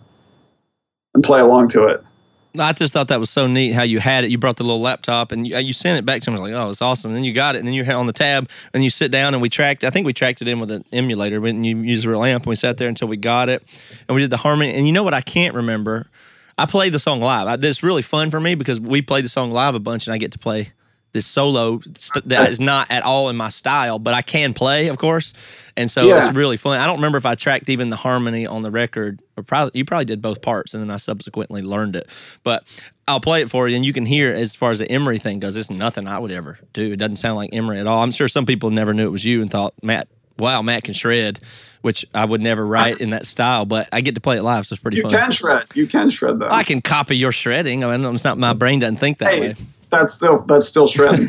and play along to it. I just thought that was so neat how you had it. You brought the little laptop and you, you sent it back to him. I was like, oh, it's awesome. And then you got it, and then you're on the tab, and you sit down, and we tracked. I think we tracked it in with an emulator, but you used a real amp, and we sat there until we got it, and we did the harmony. And you know what? I can't remember. I played the song live. I, this is really fun for me because we played the song live a bunch, and I get to play this solo st- that is not at all in my style, but I can play, of course. And so Yeah. it's really fun. I don't remember if I tracked even the harmony on the record, or probably you probably did both parts, and then I subsequently learned it. But I'll play it for you, and you can hear as far as the Emery thing goes. It's nothing I would ever do. It doesn't sound like Emery at all. I'm sure some people never knew it was you and thought, Matt, wow, Matt can shred, which I would never write in that style. But I get to play it live, so it's pretty You fun. can shred. You can shred though. I can copy your shredding. I mean, it's not my brain doesn't think that hey, way. that's still that's still shredding.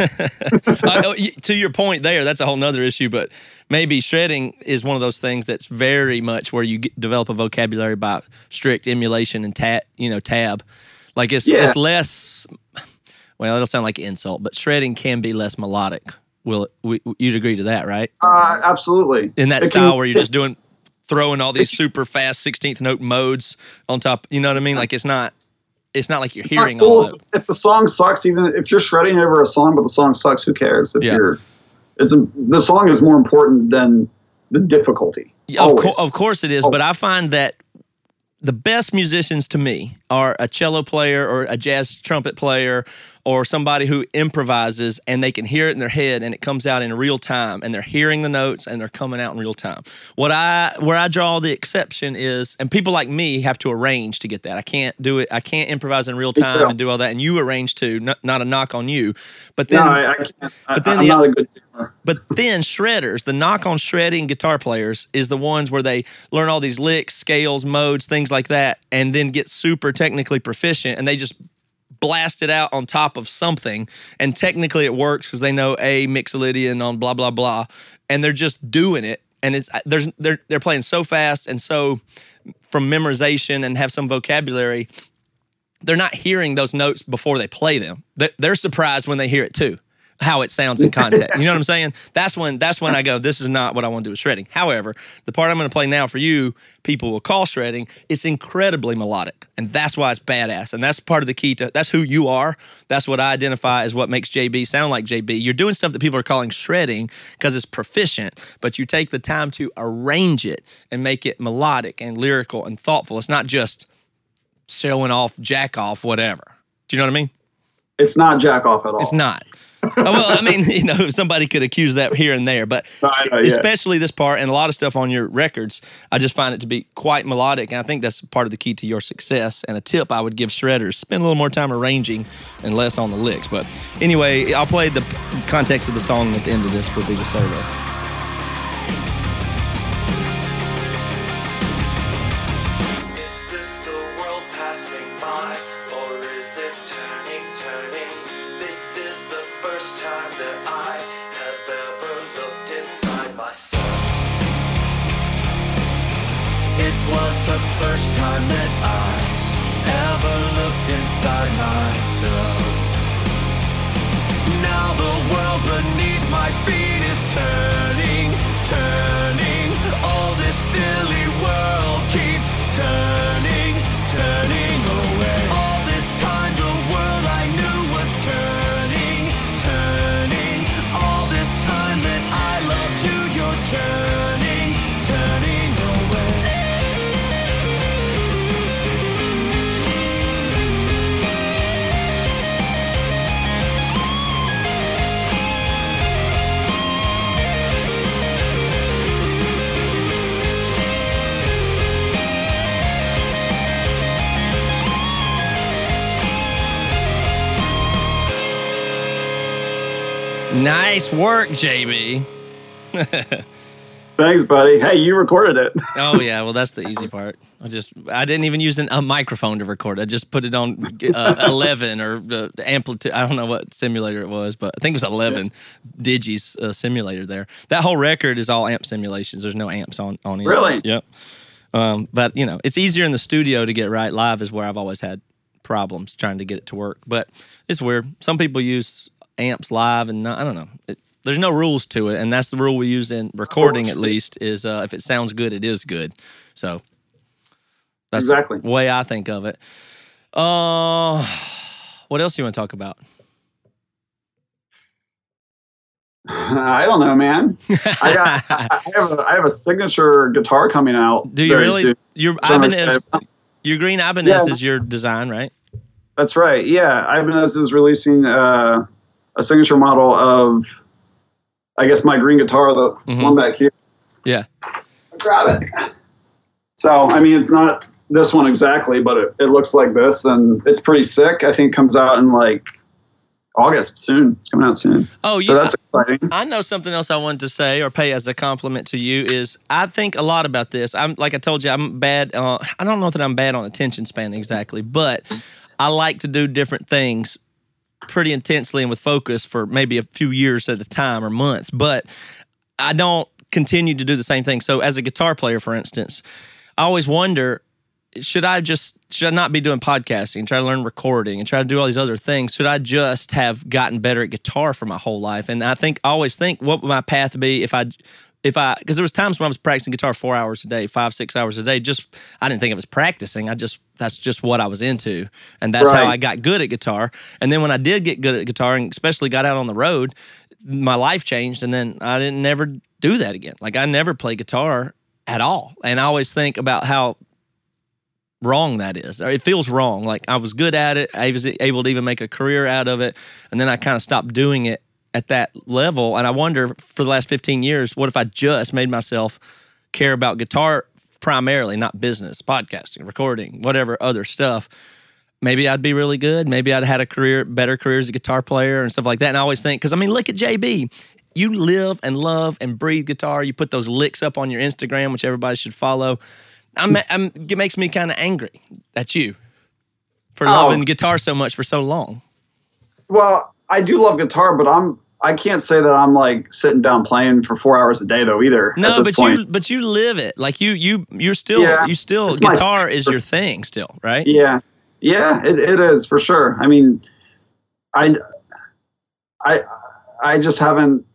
uh, to your point there, that's a whole nother issue, but maybe shredding is one of those things that's very much where you get, develop a vocabulary by strict emulation and tat, you know, tab. Like it's, Yeah. it's less, well, it'll sound like an insult, but shredding can be less melodic. Will it, we, you'd agree to that, right? uh, absolutely. In that It style can- where you're just doing, throwing all these super fast sixteenth note modes on top, you know what I mean? Like it's not, it's not like you're hearing Not all cool. that. If the song sucks, even if you're shredding over a song, but the song sucks, who cares? If Yeah. you're, it's a, the song is more important than the difficulty. Yeah, Of, Always. co- of course it is, Oh. but I find that the best musicians to me are a cello player or a jazz trumpet player or somebody who improvises and they can hear it in their head and it comes out in real time and they're hearing the notes and they're coming out in real time. What I where I draw the exception is, and people like me have to arrange to get that. I can't do it. I can't improvise in real Me time too. and do all that. And you arrange too. Not, not a knock on you, but then no, I, I can't. I, but then I'm the- not a good drummer. but then shredders, the knock on shredding guitar players is the ones where they learn all these licks, scales, modes, things like that, and then get super technically proficient, and they just blast it out on top of something, and technically it works because they know a mixolydian on blah blah blah, and they're just doing it, and it's there's they're they're playing so fast and so from memorization and have some vocabulary. They're not hearing those notes before they play them. They're, they're surprised when they hear it too, how it sounds in context. You know what I'm saying? That's when that's when I go, this is not what I want to do with shredding. However, the part I'm going to play now for you, people will call shredding, it's incredibly melodic. And that's why it's badass. And that's part of the key to, that's who you are. That's what I identify as what makes J B sound like J B. You're doing stuff that people are calling shredding because it's proficient, but you take the time to arrange it and make it melodic and lyrical and thoughtful. It's not just showing off, jack off, whatever. Do you know what I mean? It's not jack off at all. It's not. Oh, well, I mean, you know, somebody could accuse that here and there, but I know, yeah. especially this part and a lot of stuff on your records, I just find it to be quite melodic, and I think that's part of the key to your success. And a tip I would give shredders: spend a little more time arranging and less on the licks. But anyway, I'll play the context of the song at the end of this. Will be the solo. was the first time that I ever looked inside myself. Now the world beneath my feet is turning, turning. All this silly world keeps turning, turning away. All this time the world I knew was turning, turning. All this time that I loved you, you're turning, turning away. Nice work, J B. Thanks, buddy. Hey, you recorded it. Oh yeah, well that's the easy part. I just I didn't even use an, a microphone to record. I just put it on uh, eleven or uh, amplitude. I don't know what simulator it was, but I think it was eleven. Yeah. Digi's uh, simulator there. That whole record is all amp simulations. There's no amps on on it. Really? Yep. Um, but you know, it's easier in the studio to get right. Live is where I've always had problems trying to get it to work. But it's weird. Some people use amps live, and not, I don't know. It, there's no rules to it, and that's the rule we use in recording. At least is uh, if it sounds good, it is good. So that's exactly the way I think of it. Uh, what else do you want to talk about? I don't know, man. I got. I have a. I have a signature guitar coming out. Do you very really? Soon. Your So I'm Ibanez, excited. your green Ibanez Yeah. is your design, right? That's right. Yeah, Ibanez is releasing uh, a signature model of, I guess, my green guitar, the Mhm. one back here. Yeah. Grab it. So, I mean, it's not this one exactly, but it, it looks like this, and it's pretty sick. I think it comes out in like August soon. It's coming out soon. Oh, So yeah. that's exciting. I know something else I wanted to say or pay as a compliment to you is I think a lot about this. I'm like I told you, I'm bad. Uh, I don't know that I'm bad on attention span exactly, but I like to do different things pretty intensely and with focus for maybe a few years at a time or months, but I don't continue to do the same thing. So as a guitar player, for instance, I always wonder, should I just, should I not be doing podcasting and try to learn recording and try to do all these other things? Should I just have gotten better at guitar for my whole life? And I think, I always think, what would my path be if I, if I, because there was times when I was practicing guitar four hours a day, five, six hours a day, just, I didn't think it was practicing. I just, that's just what I was into. And that's how Right. I got good at guitar. And then when I did get good at guitar and especially got out on the road, my life changed. And then I didn't never do that again. Like I never play guitar at all. And I always think about how wrong that is. Or it feels wrong. Like I was good at it. I was able to even make a career out of it. And then I kind of stopped doing it at that level. And I wonder for the last fifteen years, what if I just made myself care about guitar primarily, not business, podcasting, recording, whatever other stuff. Maybe I'd be really good. Maybe I'd had a career, better career as a guitar player and stuff like that. And I always think, because I mean, look at J B. You live and love and breathe guitar. You put those licks up on your Instagram, which everybody should follow. I'm, I'm, it makes me kind of angry at you for Oh. loving guitar so much for so long. Well, I do love guitar, but I'm I can't say that I'm like sitting down playing for four hours a day though either. No, at this but point. you but you live it. Like you you you're still Yeah, you still it's my guitar is your first- thing still, right? Yeah, yeah, it, it is for sure. I mean, I, I, I just haven't.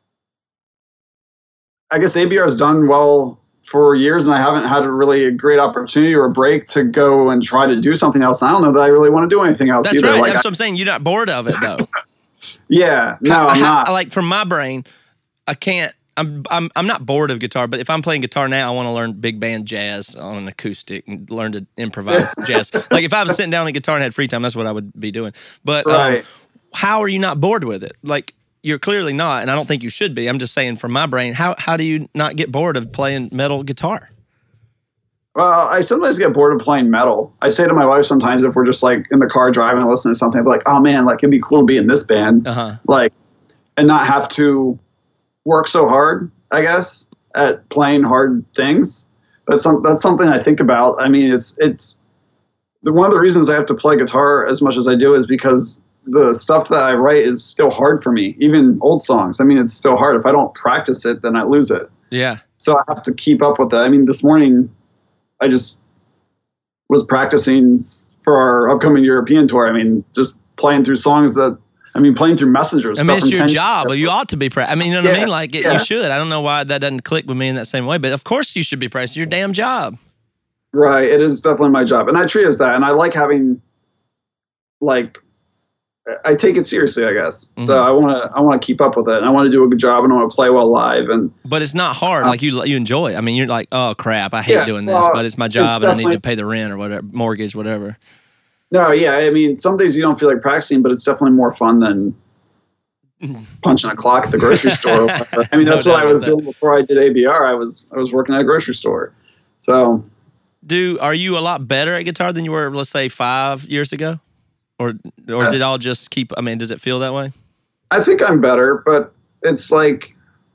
I guess A B R has done well for years, and I haven't had a really a great opportunity or a break to go and try to do something else. I don't know that I really want to do anything else That's either. right. Like, That's I- what I'm saying. You're not bored of it though. yeah, no, I- I'm not. I- like from my brain, I can't. I'm I'm I'm not bored of guitar, but if I'm playing guitar now, I want to learn big band jazz on an acoustic and learn to improvise jazz. Like if I was sitting down on guitar and had free time, that's what I would be doing. But um, Right. how are you not bored with it? Like you're clearly not, and I don't think you should be. I'm just saying from my brain, how how do you not get bored of playing metal guitar? Well, I sometimes get bored of playing metal. I say to my wife sometimes if we're just like in the car driving and listening to something, I'll be like, oh man, like it'd be cool to be in this band. Uh huh. Like, and not have to work so hard, I guess, at playing hard things. That's some, that's something I think about. I mean, it's, it's the, one of the reasons I have to play guitar as much as I do is because the stuff that I write is still hard for me, even old songs. I mean, it's still hard. If I don't practice it, then I lose it. Yeah. So I have to keep up with that. I mean, this morning I just was practicing for our upcoming European tour. I mean, just playing through songs that, I mean, playing through messengers. I mean, stuff it's from your ten job, but you ought to be practicing. I mean, you know what Yeah, I mean? Like, it, yeah. you should. I don't know why that doesn't click with me in that same way, but of course you should be practicing. Your damn job. Right. It is definitely my job. And I treat it as that. And I like having, like, I take it seriously, I guess. Mm-hmm. So I want to, I want to keep up with it. And I want to do a good job and I want to play well live. And But it's not hard. Um, like, you you enjoy it. I mean, you're like, oh, crap, I hate yeah, doing this, well, but it's my job and I need to pay the rent or whatever, mortgage, whatever. No, yeah. I mean, some days you don't feel like practicing, but it's definitely more fun than punching a clock at the grocery store. I mean, that's no what I was that. doing before I did A B R. I was I was working at a grocery store. So, do are you a lot better at guitar than you were, let's say, five years ago, or or is it all just keep? I mean, does it feel that way? I think I'm better, but it's like.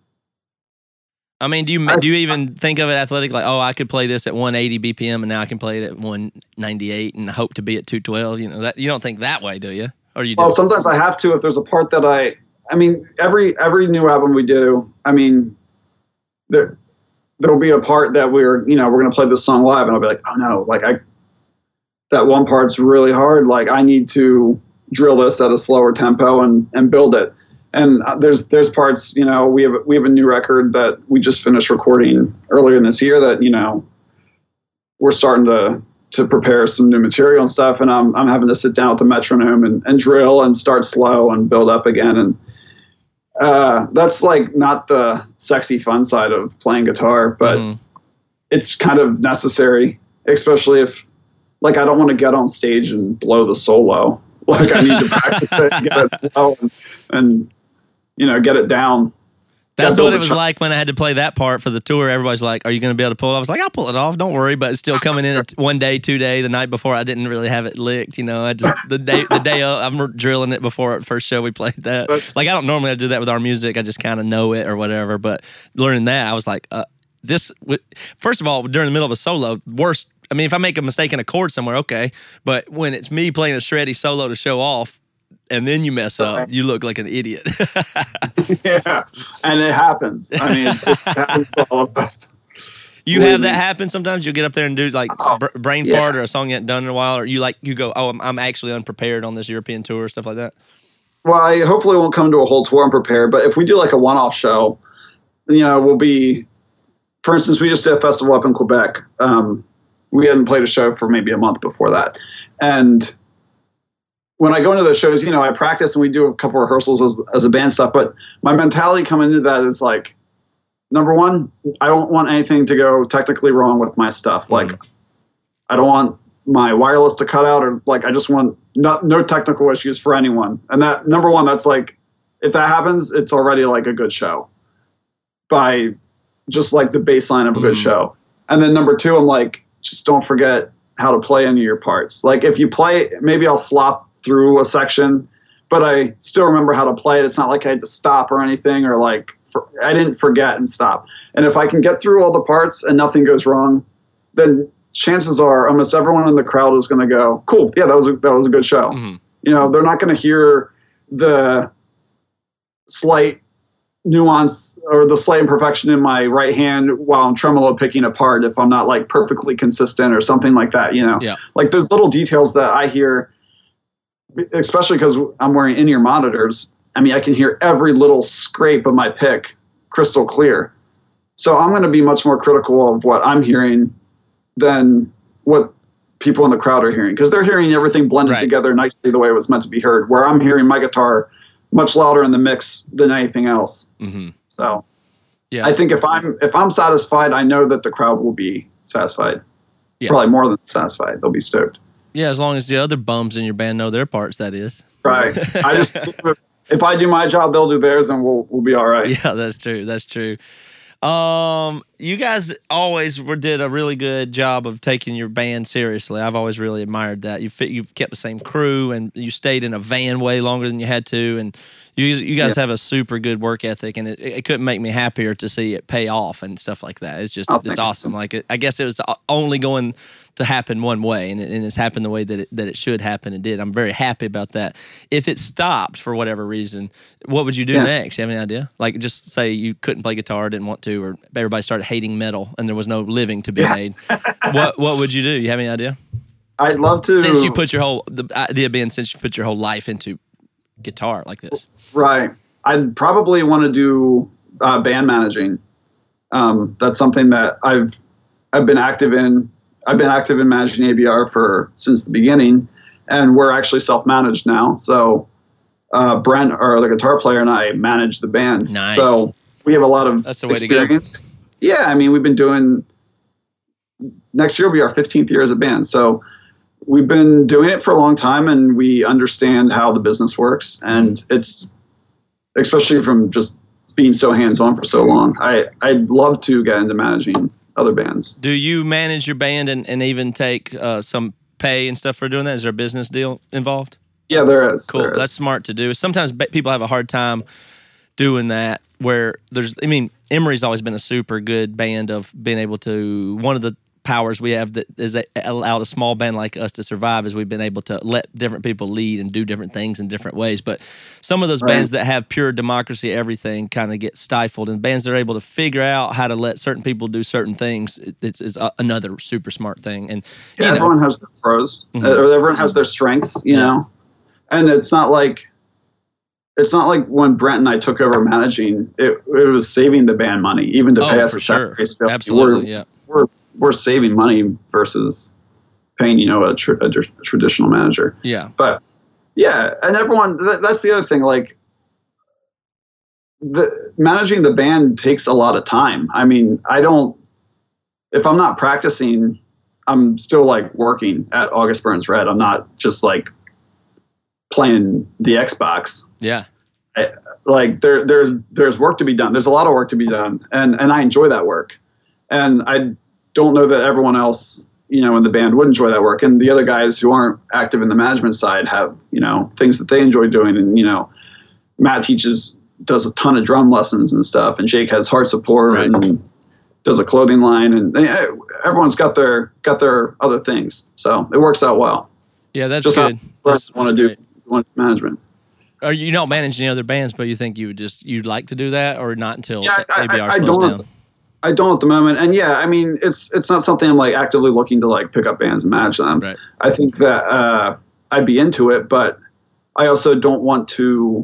I mean, do you I, do you even think of it athletic? Like, oh, I could play this at one eighty B P M, and now I can play it at one ninety-eight, and hope to be at two twelve. You know that you don't think that way, do you? Or you? Do? Well, sometimes I have to if there's a part that I. I mean, every every new album we do, I mean, there there'll be a part that we're, you know, we're gonna play this song live, and I'll be like, oh no, like I, that one part's really hard. Like I need to drill this at a slower tempo and and build it. And there's there's parts, you know, we have we have a new record that we just finished recording earlier in this year that, you know, we're starting to to prepare some new material and stuff, and I'm I'm having to sit down with the metronome and, and drill and start slow and build up again. And Uh, that's like not the sexy fun side of playing guitar, but mm. it's kind of necessary, especially if, like, I don't want to get on stage and blow the solo. Like, I need to practice it, and get it slow, and, and you know, get it down. That's what it was like when I had to play that part for the tour. Everybody's like, are you going to be able to pull it off? I was like, I'll pull it off. Don't worry. But it's still coming in at one day, two day. The night before, I didn't really have it licked. You know, I just, the day, the day of, I'm drilling it before our first show we played that. Like, I don't normally do that with our music. I just kind of know it or whatever. But learning that, I was like, uh, this, first of all, during the middle of a solo, worst. I mean, if I make a mistake in a chord somewhere, okay. But when it's me playing a shreddy solo to show off, and then you mess up, you look like an idiot. Yeah, and it happens. I mean, it happens to all of us. You when, have that happen sometimes? You'll get up there and do like oh, br- brain yeah. fart or a song you haven't done in a while, or you like you go, oh, I'm, I'm actually unprepared on this European tour, stuff like that? Well, I hopefully won't come to a whole tour unprepared, but if we do like a one-off show, you know, we'll be, for instance, we just did a festival up in Quebec. Um, we hadn't played a show for maybe a month before that. And when I go into those shows, you know, I practice and we do a couple rehearsals as, as a band stuff, but my mentality coming into that is like, number one, I don't want anything to go technically wrong with my stuff. Like, mm. I don't want my wireless to cut out, or like, I just want no, no technical issues for anyone. And that, number one, that's like, if that happens, it's already like a good show by just like the baseline of a mm. good show. And then number two, I'm like, just don't forget how to play any of your parts. Like if you play, maybe I'll slop through a section, but I still remember how to play it. It's not like I had to stop or anything, or like for, I didn't forget and stop. And if I can get through all the parts and nothing goes wrong, then chances are almost everyone in the crowd is going to go, cool, yeah, that was a, that was a good show. Mm-hmm. You know, they're not going to hear the slight nuance or the slight imperfection in my right hand while I'm tremolo picking apart if I'm not like perfectly consistent or something like that, you know? Yeah. Like those little details that I hear, especially because I'm wearing in-ear monitors. I mean, I can hear every little scrape of my pick crystal clear. So I'm going to be much more critical of what I'm hearing than what people in the crowd are hearing, because they're hearing everything blended right. together nicely the way it was meant to be heard, where I'm hearing my guitar much louder in the mix than anything else. Mm-hmm. So yeah, I think if I'm if I'm satisfied, I know that the crowd will be satisfied. Yeah. Probably more than satisfied. They'll be stoked. Yeah, as long as the other bums in your band know their parts, that is. Right. I just if I do my job, they'll do theirs, and we'll we'll be all right. Yeah, that's true. That's true. Um, you guys always were, did a really good job of taking your band seriously. I've always really admired that. You fit, you've kept the same crew, and you stayed in a van way longer than you had to, and you you guys yeah. have a super good work ethic, and it, it couldn't make me happier to see it pay off and stuff like that. It's just oh, it's awesome. Like it, I guess it was only going to happen one way, and, it, and it's happened the way that it, that it should happen and did. I'm very happy about that. If it stopped for whatever reason, what would you do yeah. next? You have any idea? Like just say you couldn't play guitar, didn't want to, or everybody started hating metal and there was no living to be Yeah. made, what what would you do? You have any idea? I'd love to. Since you put your whole the idea being since you put your whole life into guitar like this. Right. I'd probably want to do uh, band managing. Um, that's something that I've I've been active in. I've been active in managing A B R for since the beginning, and we're actually self-managed now. So uh, Brent, or the guitar player, and I manage the band. Nice. So we have a lot of That's the way to go. experience. Yeah, I mean, we've been doing. Next year will be our fifteenth year as a band. So we've been doing it for a long time, and we understand how the business works. And it's, especially from just being so hands-on for so long, I, I'd love to get into managing other bands. Do you manage your band and, and even take uh, some pay and stuff for doing that? Is there a business deal involved? Yeah, there is. Cool. There is. That's smart to do. Sometimes ba- people have a hard time doing that where there's, I mean, Emery's always been a super good band of being able to, one of the powers we have that is that allowed a small band like us to survive is we've been able to let different people lead and do different things in different ways. But some of those Right. bands that have pure democracy, everything kind of get stifled, and bands that are able to figure out how to let certain people do certain things, it- it's, it's a, another super smart thing. And Yeah, you know, everyone has their pros, Mhm. uh, or everyone has their strengths, you Yeah. know. And it's not like it's not like when Brent and I took over managing, it, it was saving the band money, even to Oh, pay us for a sure. salary still. Absolutely, we're, yeah. We're we're saving money versus paying, you know, a, tr- a tr- traditional manager. yeah. But yeah, and everyone, th- that's the other thing. Like, the managing the band takes a lot of time. I mean, I don't, if I'm not practicing, I'm still like working at August Burns Red. I'm not just like playing the Xbox. Yeah. I, like there, there's, there's work to be done. There's a lot of work to be done, and, and I enjoy that work. And I don't know that everyone else, you know, in the band would enjoy that work. And the other guys who aren't active in the management side have, you know, things that they enjoy doing. And, you know, Matt teaches, does a ton of drum lessons and stuff. And Jake has heart support Right. and does a clothing line. And eh, everyone's got their, got their other things. So it works out well. Yeah, that's Just good. That's, want to that's do great. want management. Or you don't manage any other bands, but you think you would just, you'd like to do that, or not until Yeah, I- A B R I- I slows don't. down? I don't at the moment. And yeah, I mean, it's it's not something I'm like actively looking to like pick up bands and manage them. Right. I think that uh, I'd be into it, but I also don't want to.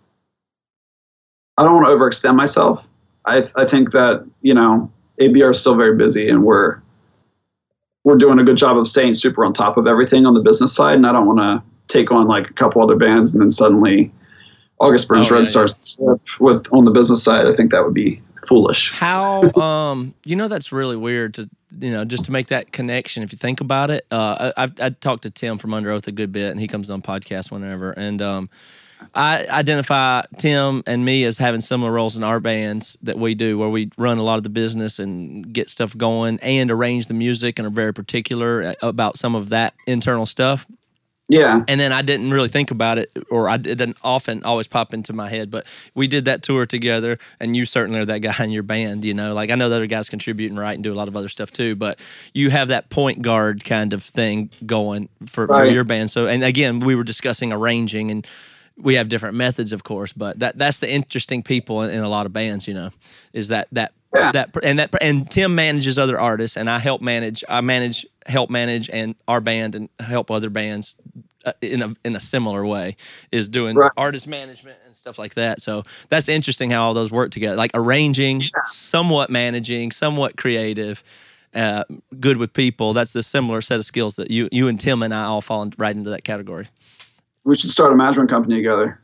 I don't want to overextend myself. I I think that, you know, A B R is still very busy, and we're we're doing a good job of staying super on top of everything on the business side. And I don't want to take on like a couple other bands and then suddenly August Burns Oh, Red yeah, starts to slip with on the business side. I think that would be foolish. How, um, you know, that's really weird to, you know, just to make that connection. If you think about it, uh, I, I've, I talked to Tim from Under Oath a good bit, and he comes on podcast whenever. And um, I identify Tim and me as having similar roles in our bands that we do, where we run a lot of the business and get stuff going and arrange the music and are very particular about some of that internal stuff. Yeah. And then I didn't really think about it, or I it didn't often always pop into my head, but we did that tour together, and you certainly are that guy in your band, you know. Like, I know the other guys contribute and write and do a lot of other stuff too, but you have that point guard kind of thing going for, for Right. your band. So, and again, we were discussing arranging, and we have different methods, of course, but that that's the interesting people in, in a lot of bands, you know, is that that Yeah. that and that and Tim manages other artists, and I help manage. I manage, help manage, and our band and help other bands uh, in a in a similar way, is doing Right. artist management and stuff like that. So that's interesting how all those work together, like arranging, somewhat managing, somewhat creative. Uh, good with people. That's the similar set of skills that you you and Tim and I all fall in, right into that category. We should start a management company together.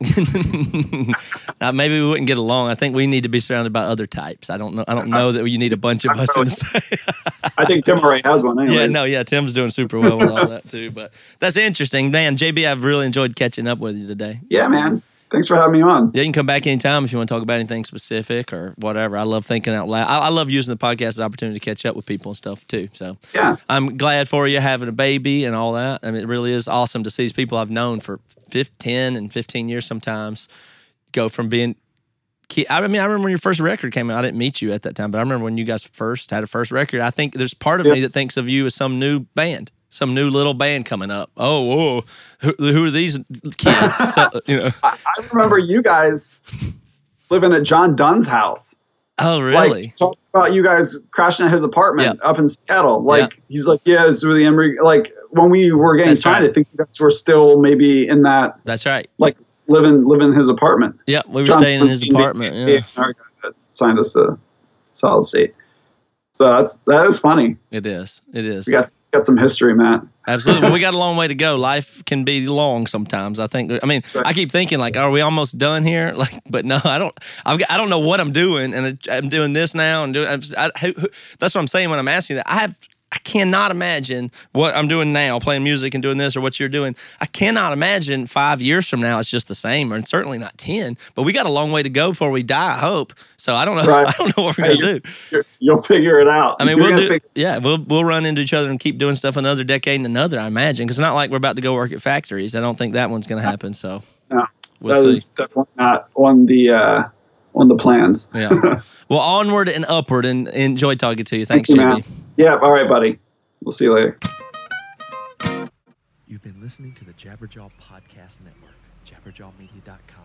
Now, maybe we wouldn't get along. I think we need to be surrounded by other types. I don't know. I don't know that you need a bunch of us in the same. I think Tim already has one anyway. Yeah, no, yeah. Tim's doing super well with all that too. But that's interesting, man. J B, I've really enjoyed catching up with you today. Yeah, man. Thanks for having me on. Yeah, you can come back anytime if you want to talk about anything specific or whatever. I love thinking out loud. I, I love using the podcast as an opportunity to catch up with people and stuff too. So Yeah. I'm glad for you having a baby and all that. I mean, it really is awesome to see these people I've known for ten and fifteen years sometimes go from being kid. I mean, I remember when your first record came out. I didn't meet you at that time, but I remember when you guys first had a first record. I think there's part of Yeah. me that thinks of you as some new band, some new little band coming up. Oh, whoa, who, who are these kids? So, you know, I, I remember you guys living at John Dunn's house. Oh, really? Like, talking about you guys crashing at his apartment Yeah. up in Seattle. Like, Yeah. he's like, yeah, it's really Emory. Like, when we were getting That's signed, right. I think you guys were still maybe in that, That's right. like, living living in his apartment. Yeah, we were John staying in his Quincy, apartment. the Yeah. A and R guy that signed us to Solid State. So that's that is funny. It is. It is. We got got some history, Matt. Absolutely. Well, we got a long way to go. Life can be long sometimes. I think. I mean, right. I keep thinking like, are we almost done here? Like, but no, I don't. I've got, I don't know what I'm doing, and I'm doing this now, and doing. I'm, I, who, who, that's what I'm saying when I'm asking that. I have. I cannot imagine what I'm doing now, playing music and doing this, or what you're doing. I cannot imagine five years from now it's just the same, or certainly not ten. But we got a long way to go before we die. I hope. So I don't know. Right. I don't know what we're Hey, gonna do. You're, you'll figure it out. I mean, You're we'll gonna do. figure- Yeah, we'll we'll run into each other and keep doing stuff another decade and another. I imagine because it's not like we're about to go work at factories. I don't think that one's going to happen. So No, we'll that see. is definitely not on the uh, on the plans. Yeah. Well, onward and upward, and enjoy talking to you. Thanks, Thank you, J man. B. Yeah. All right, buddy. We'll see you later. You've been listening to the Jabberjaw Podcast Network, jabberjaw media dot com.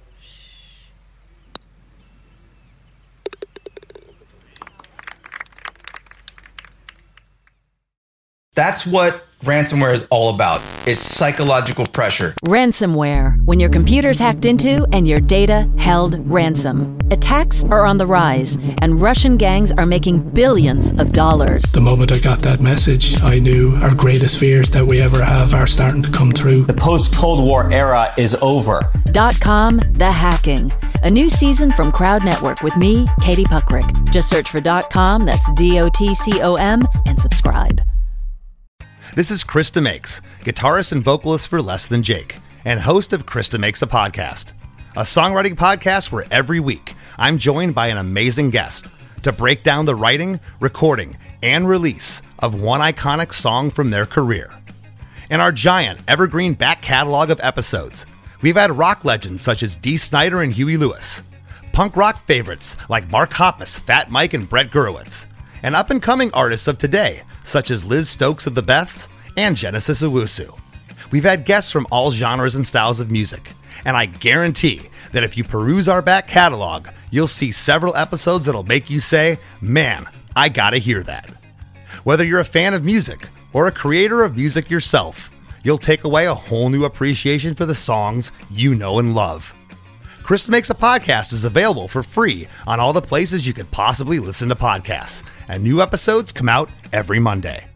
That's what ransomware is all about. It's psychological pressure. Ransomware, when your computer's hacked into and your data held ransom. Attacks are on the rise, and Russian gangs are making billions of dollars. The moment I got that message, I knew our greatest fears that we ever have are starting to come true. The post-Cold War era is over. Dot com, The Hacking. A new season from Crowd Network with me, Katie Puckrick. Just search for dot com, that's D O T C O M, and subscribe. This is Krista Makes, guitarist and vocalist for Less Than Jake, and host of Krista Makes a Podcast, a songwriting podcast where every week I'm joined by an amazing guest to break down the writing, recording, and release of one iconic song from their career. In our giant evergreen back catalog of episodes, we've had rock legends such as Dee Snider and Huey Lewis, punk rock favorites like Mark Hoppus, Fat Mike, and Brett Gurewitz, and up-and-coming artists of today such as Liz Stokes of the Beths and Genesis Owusu. We've had guests from all genres and styles of music, and I guarantee that if you peruse our back catalog, you'll see several episodes that'll make you say, man, I gotta hear that. Whether you're a fan of music or a creator of music yourself, you'll take away a whole new appreciation for the songs you know and love. Krista Makes a Podcast is available for free on all the places you could possibly listen to podcasts, and new episodes come out every Monday.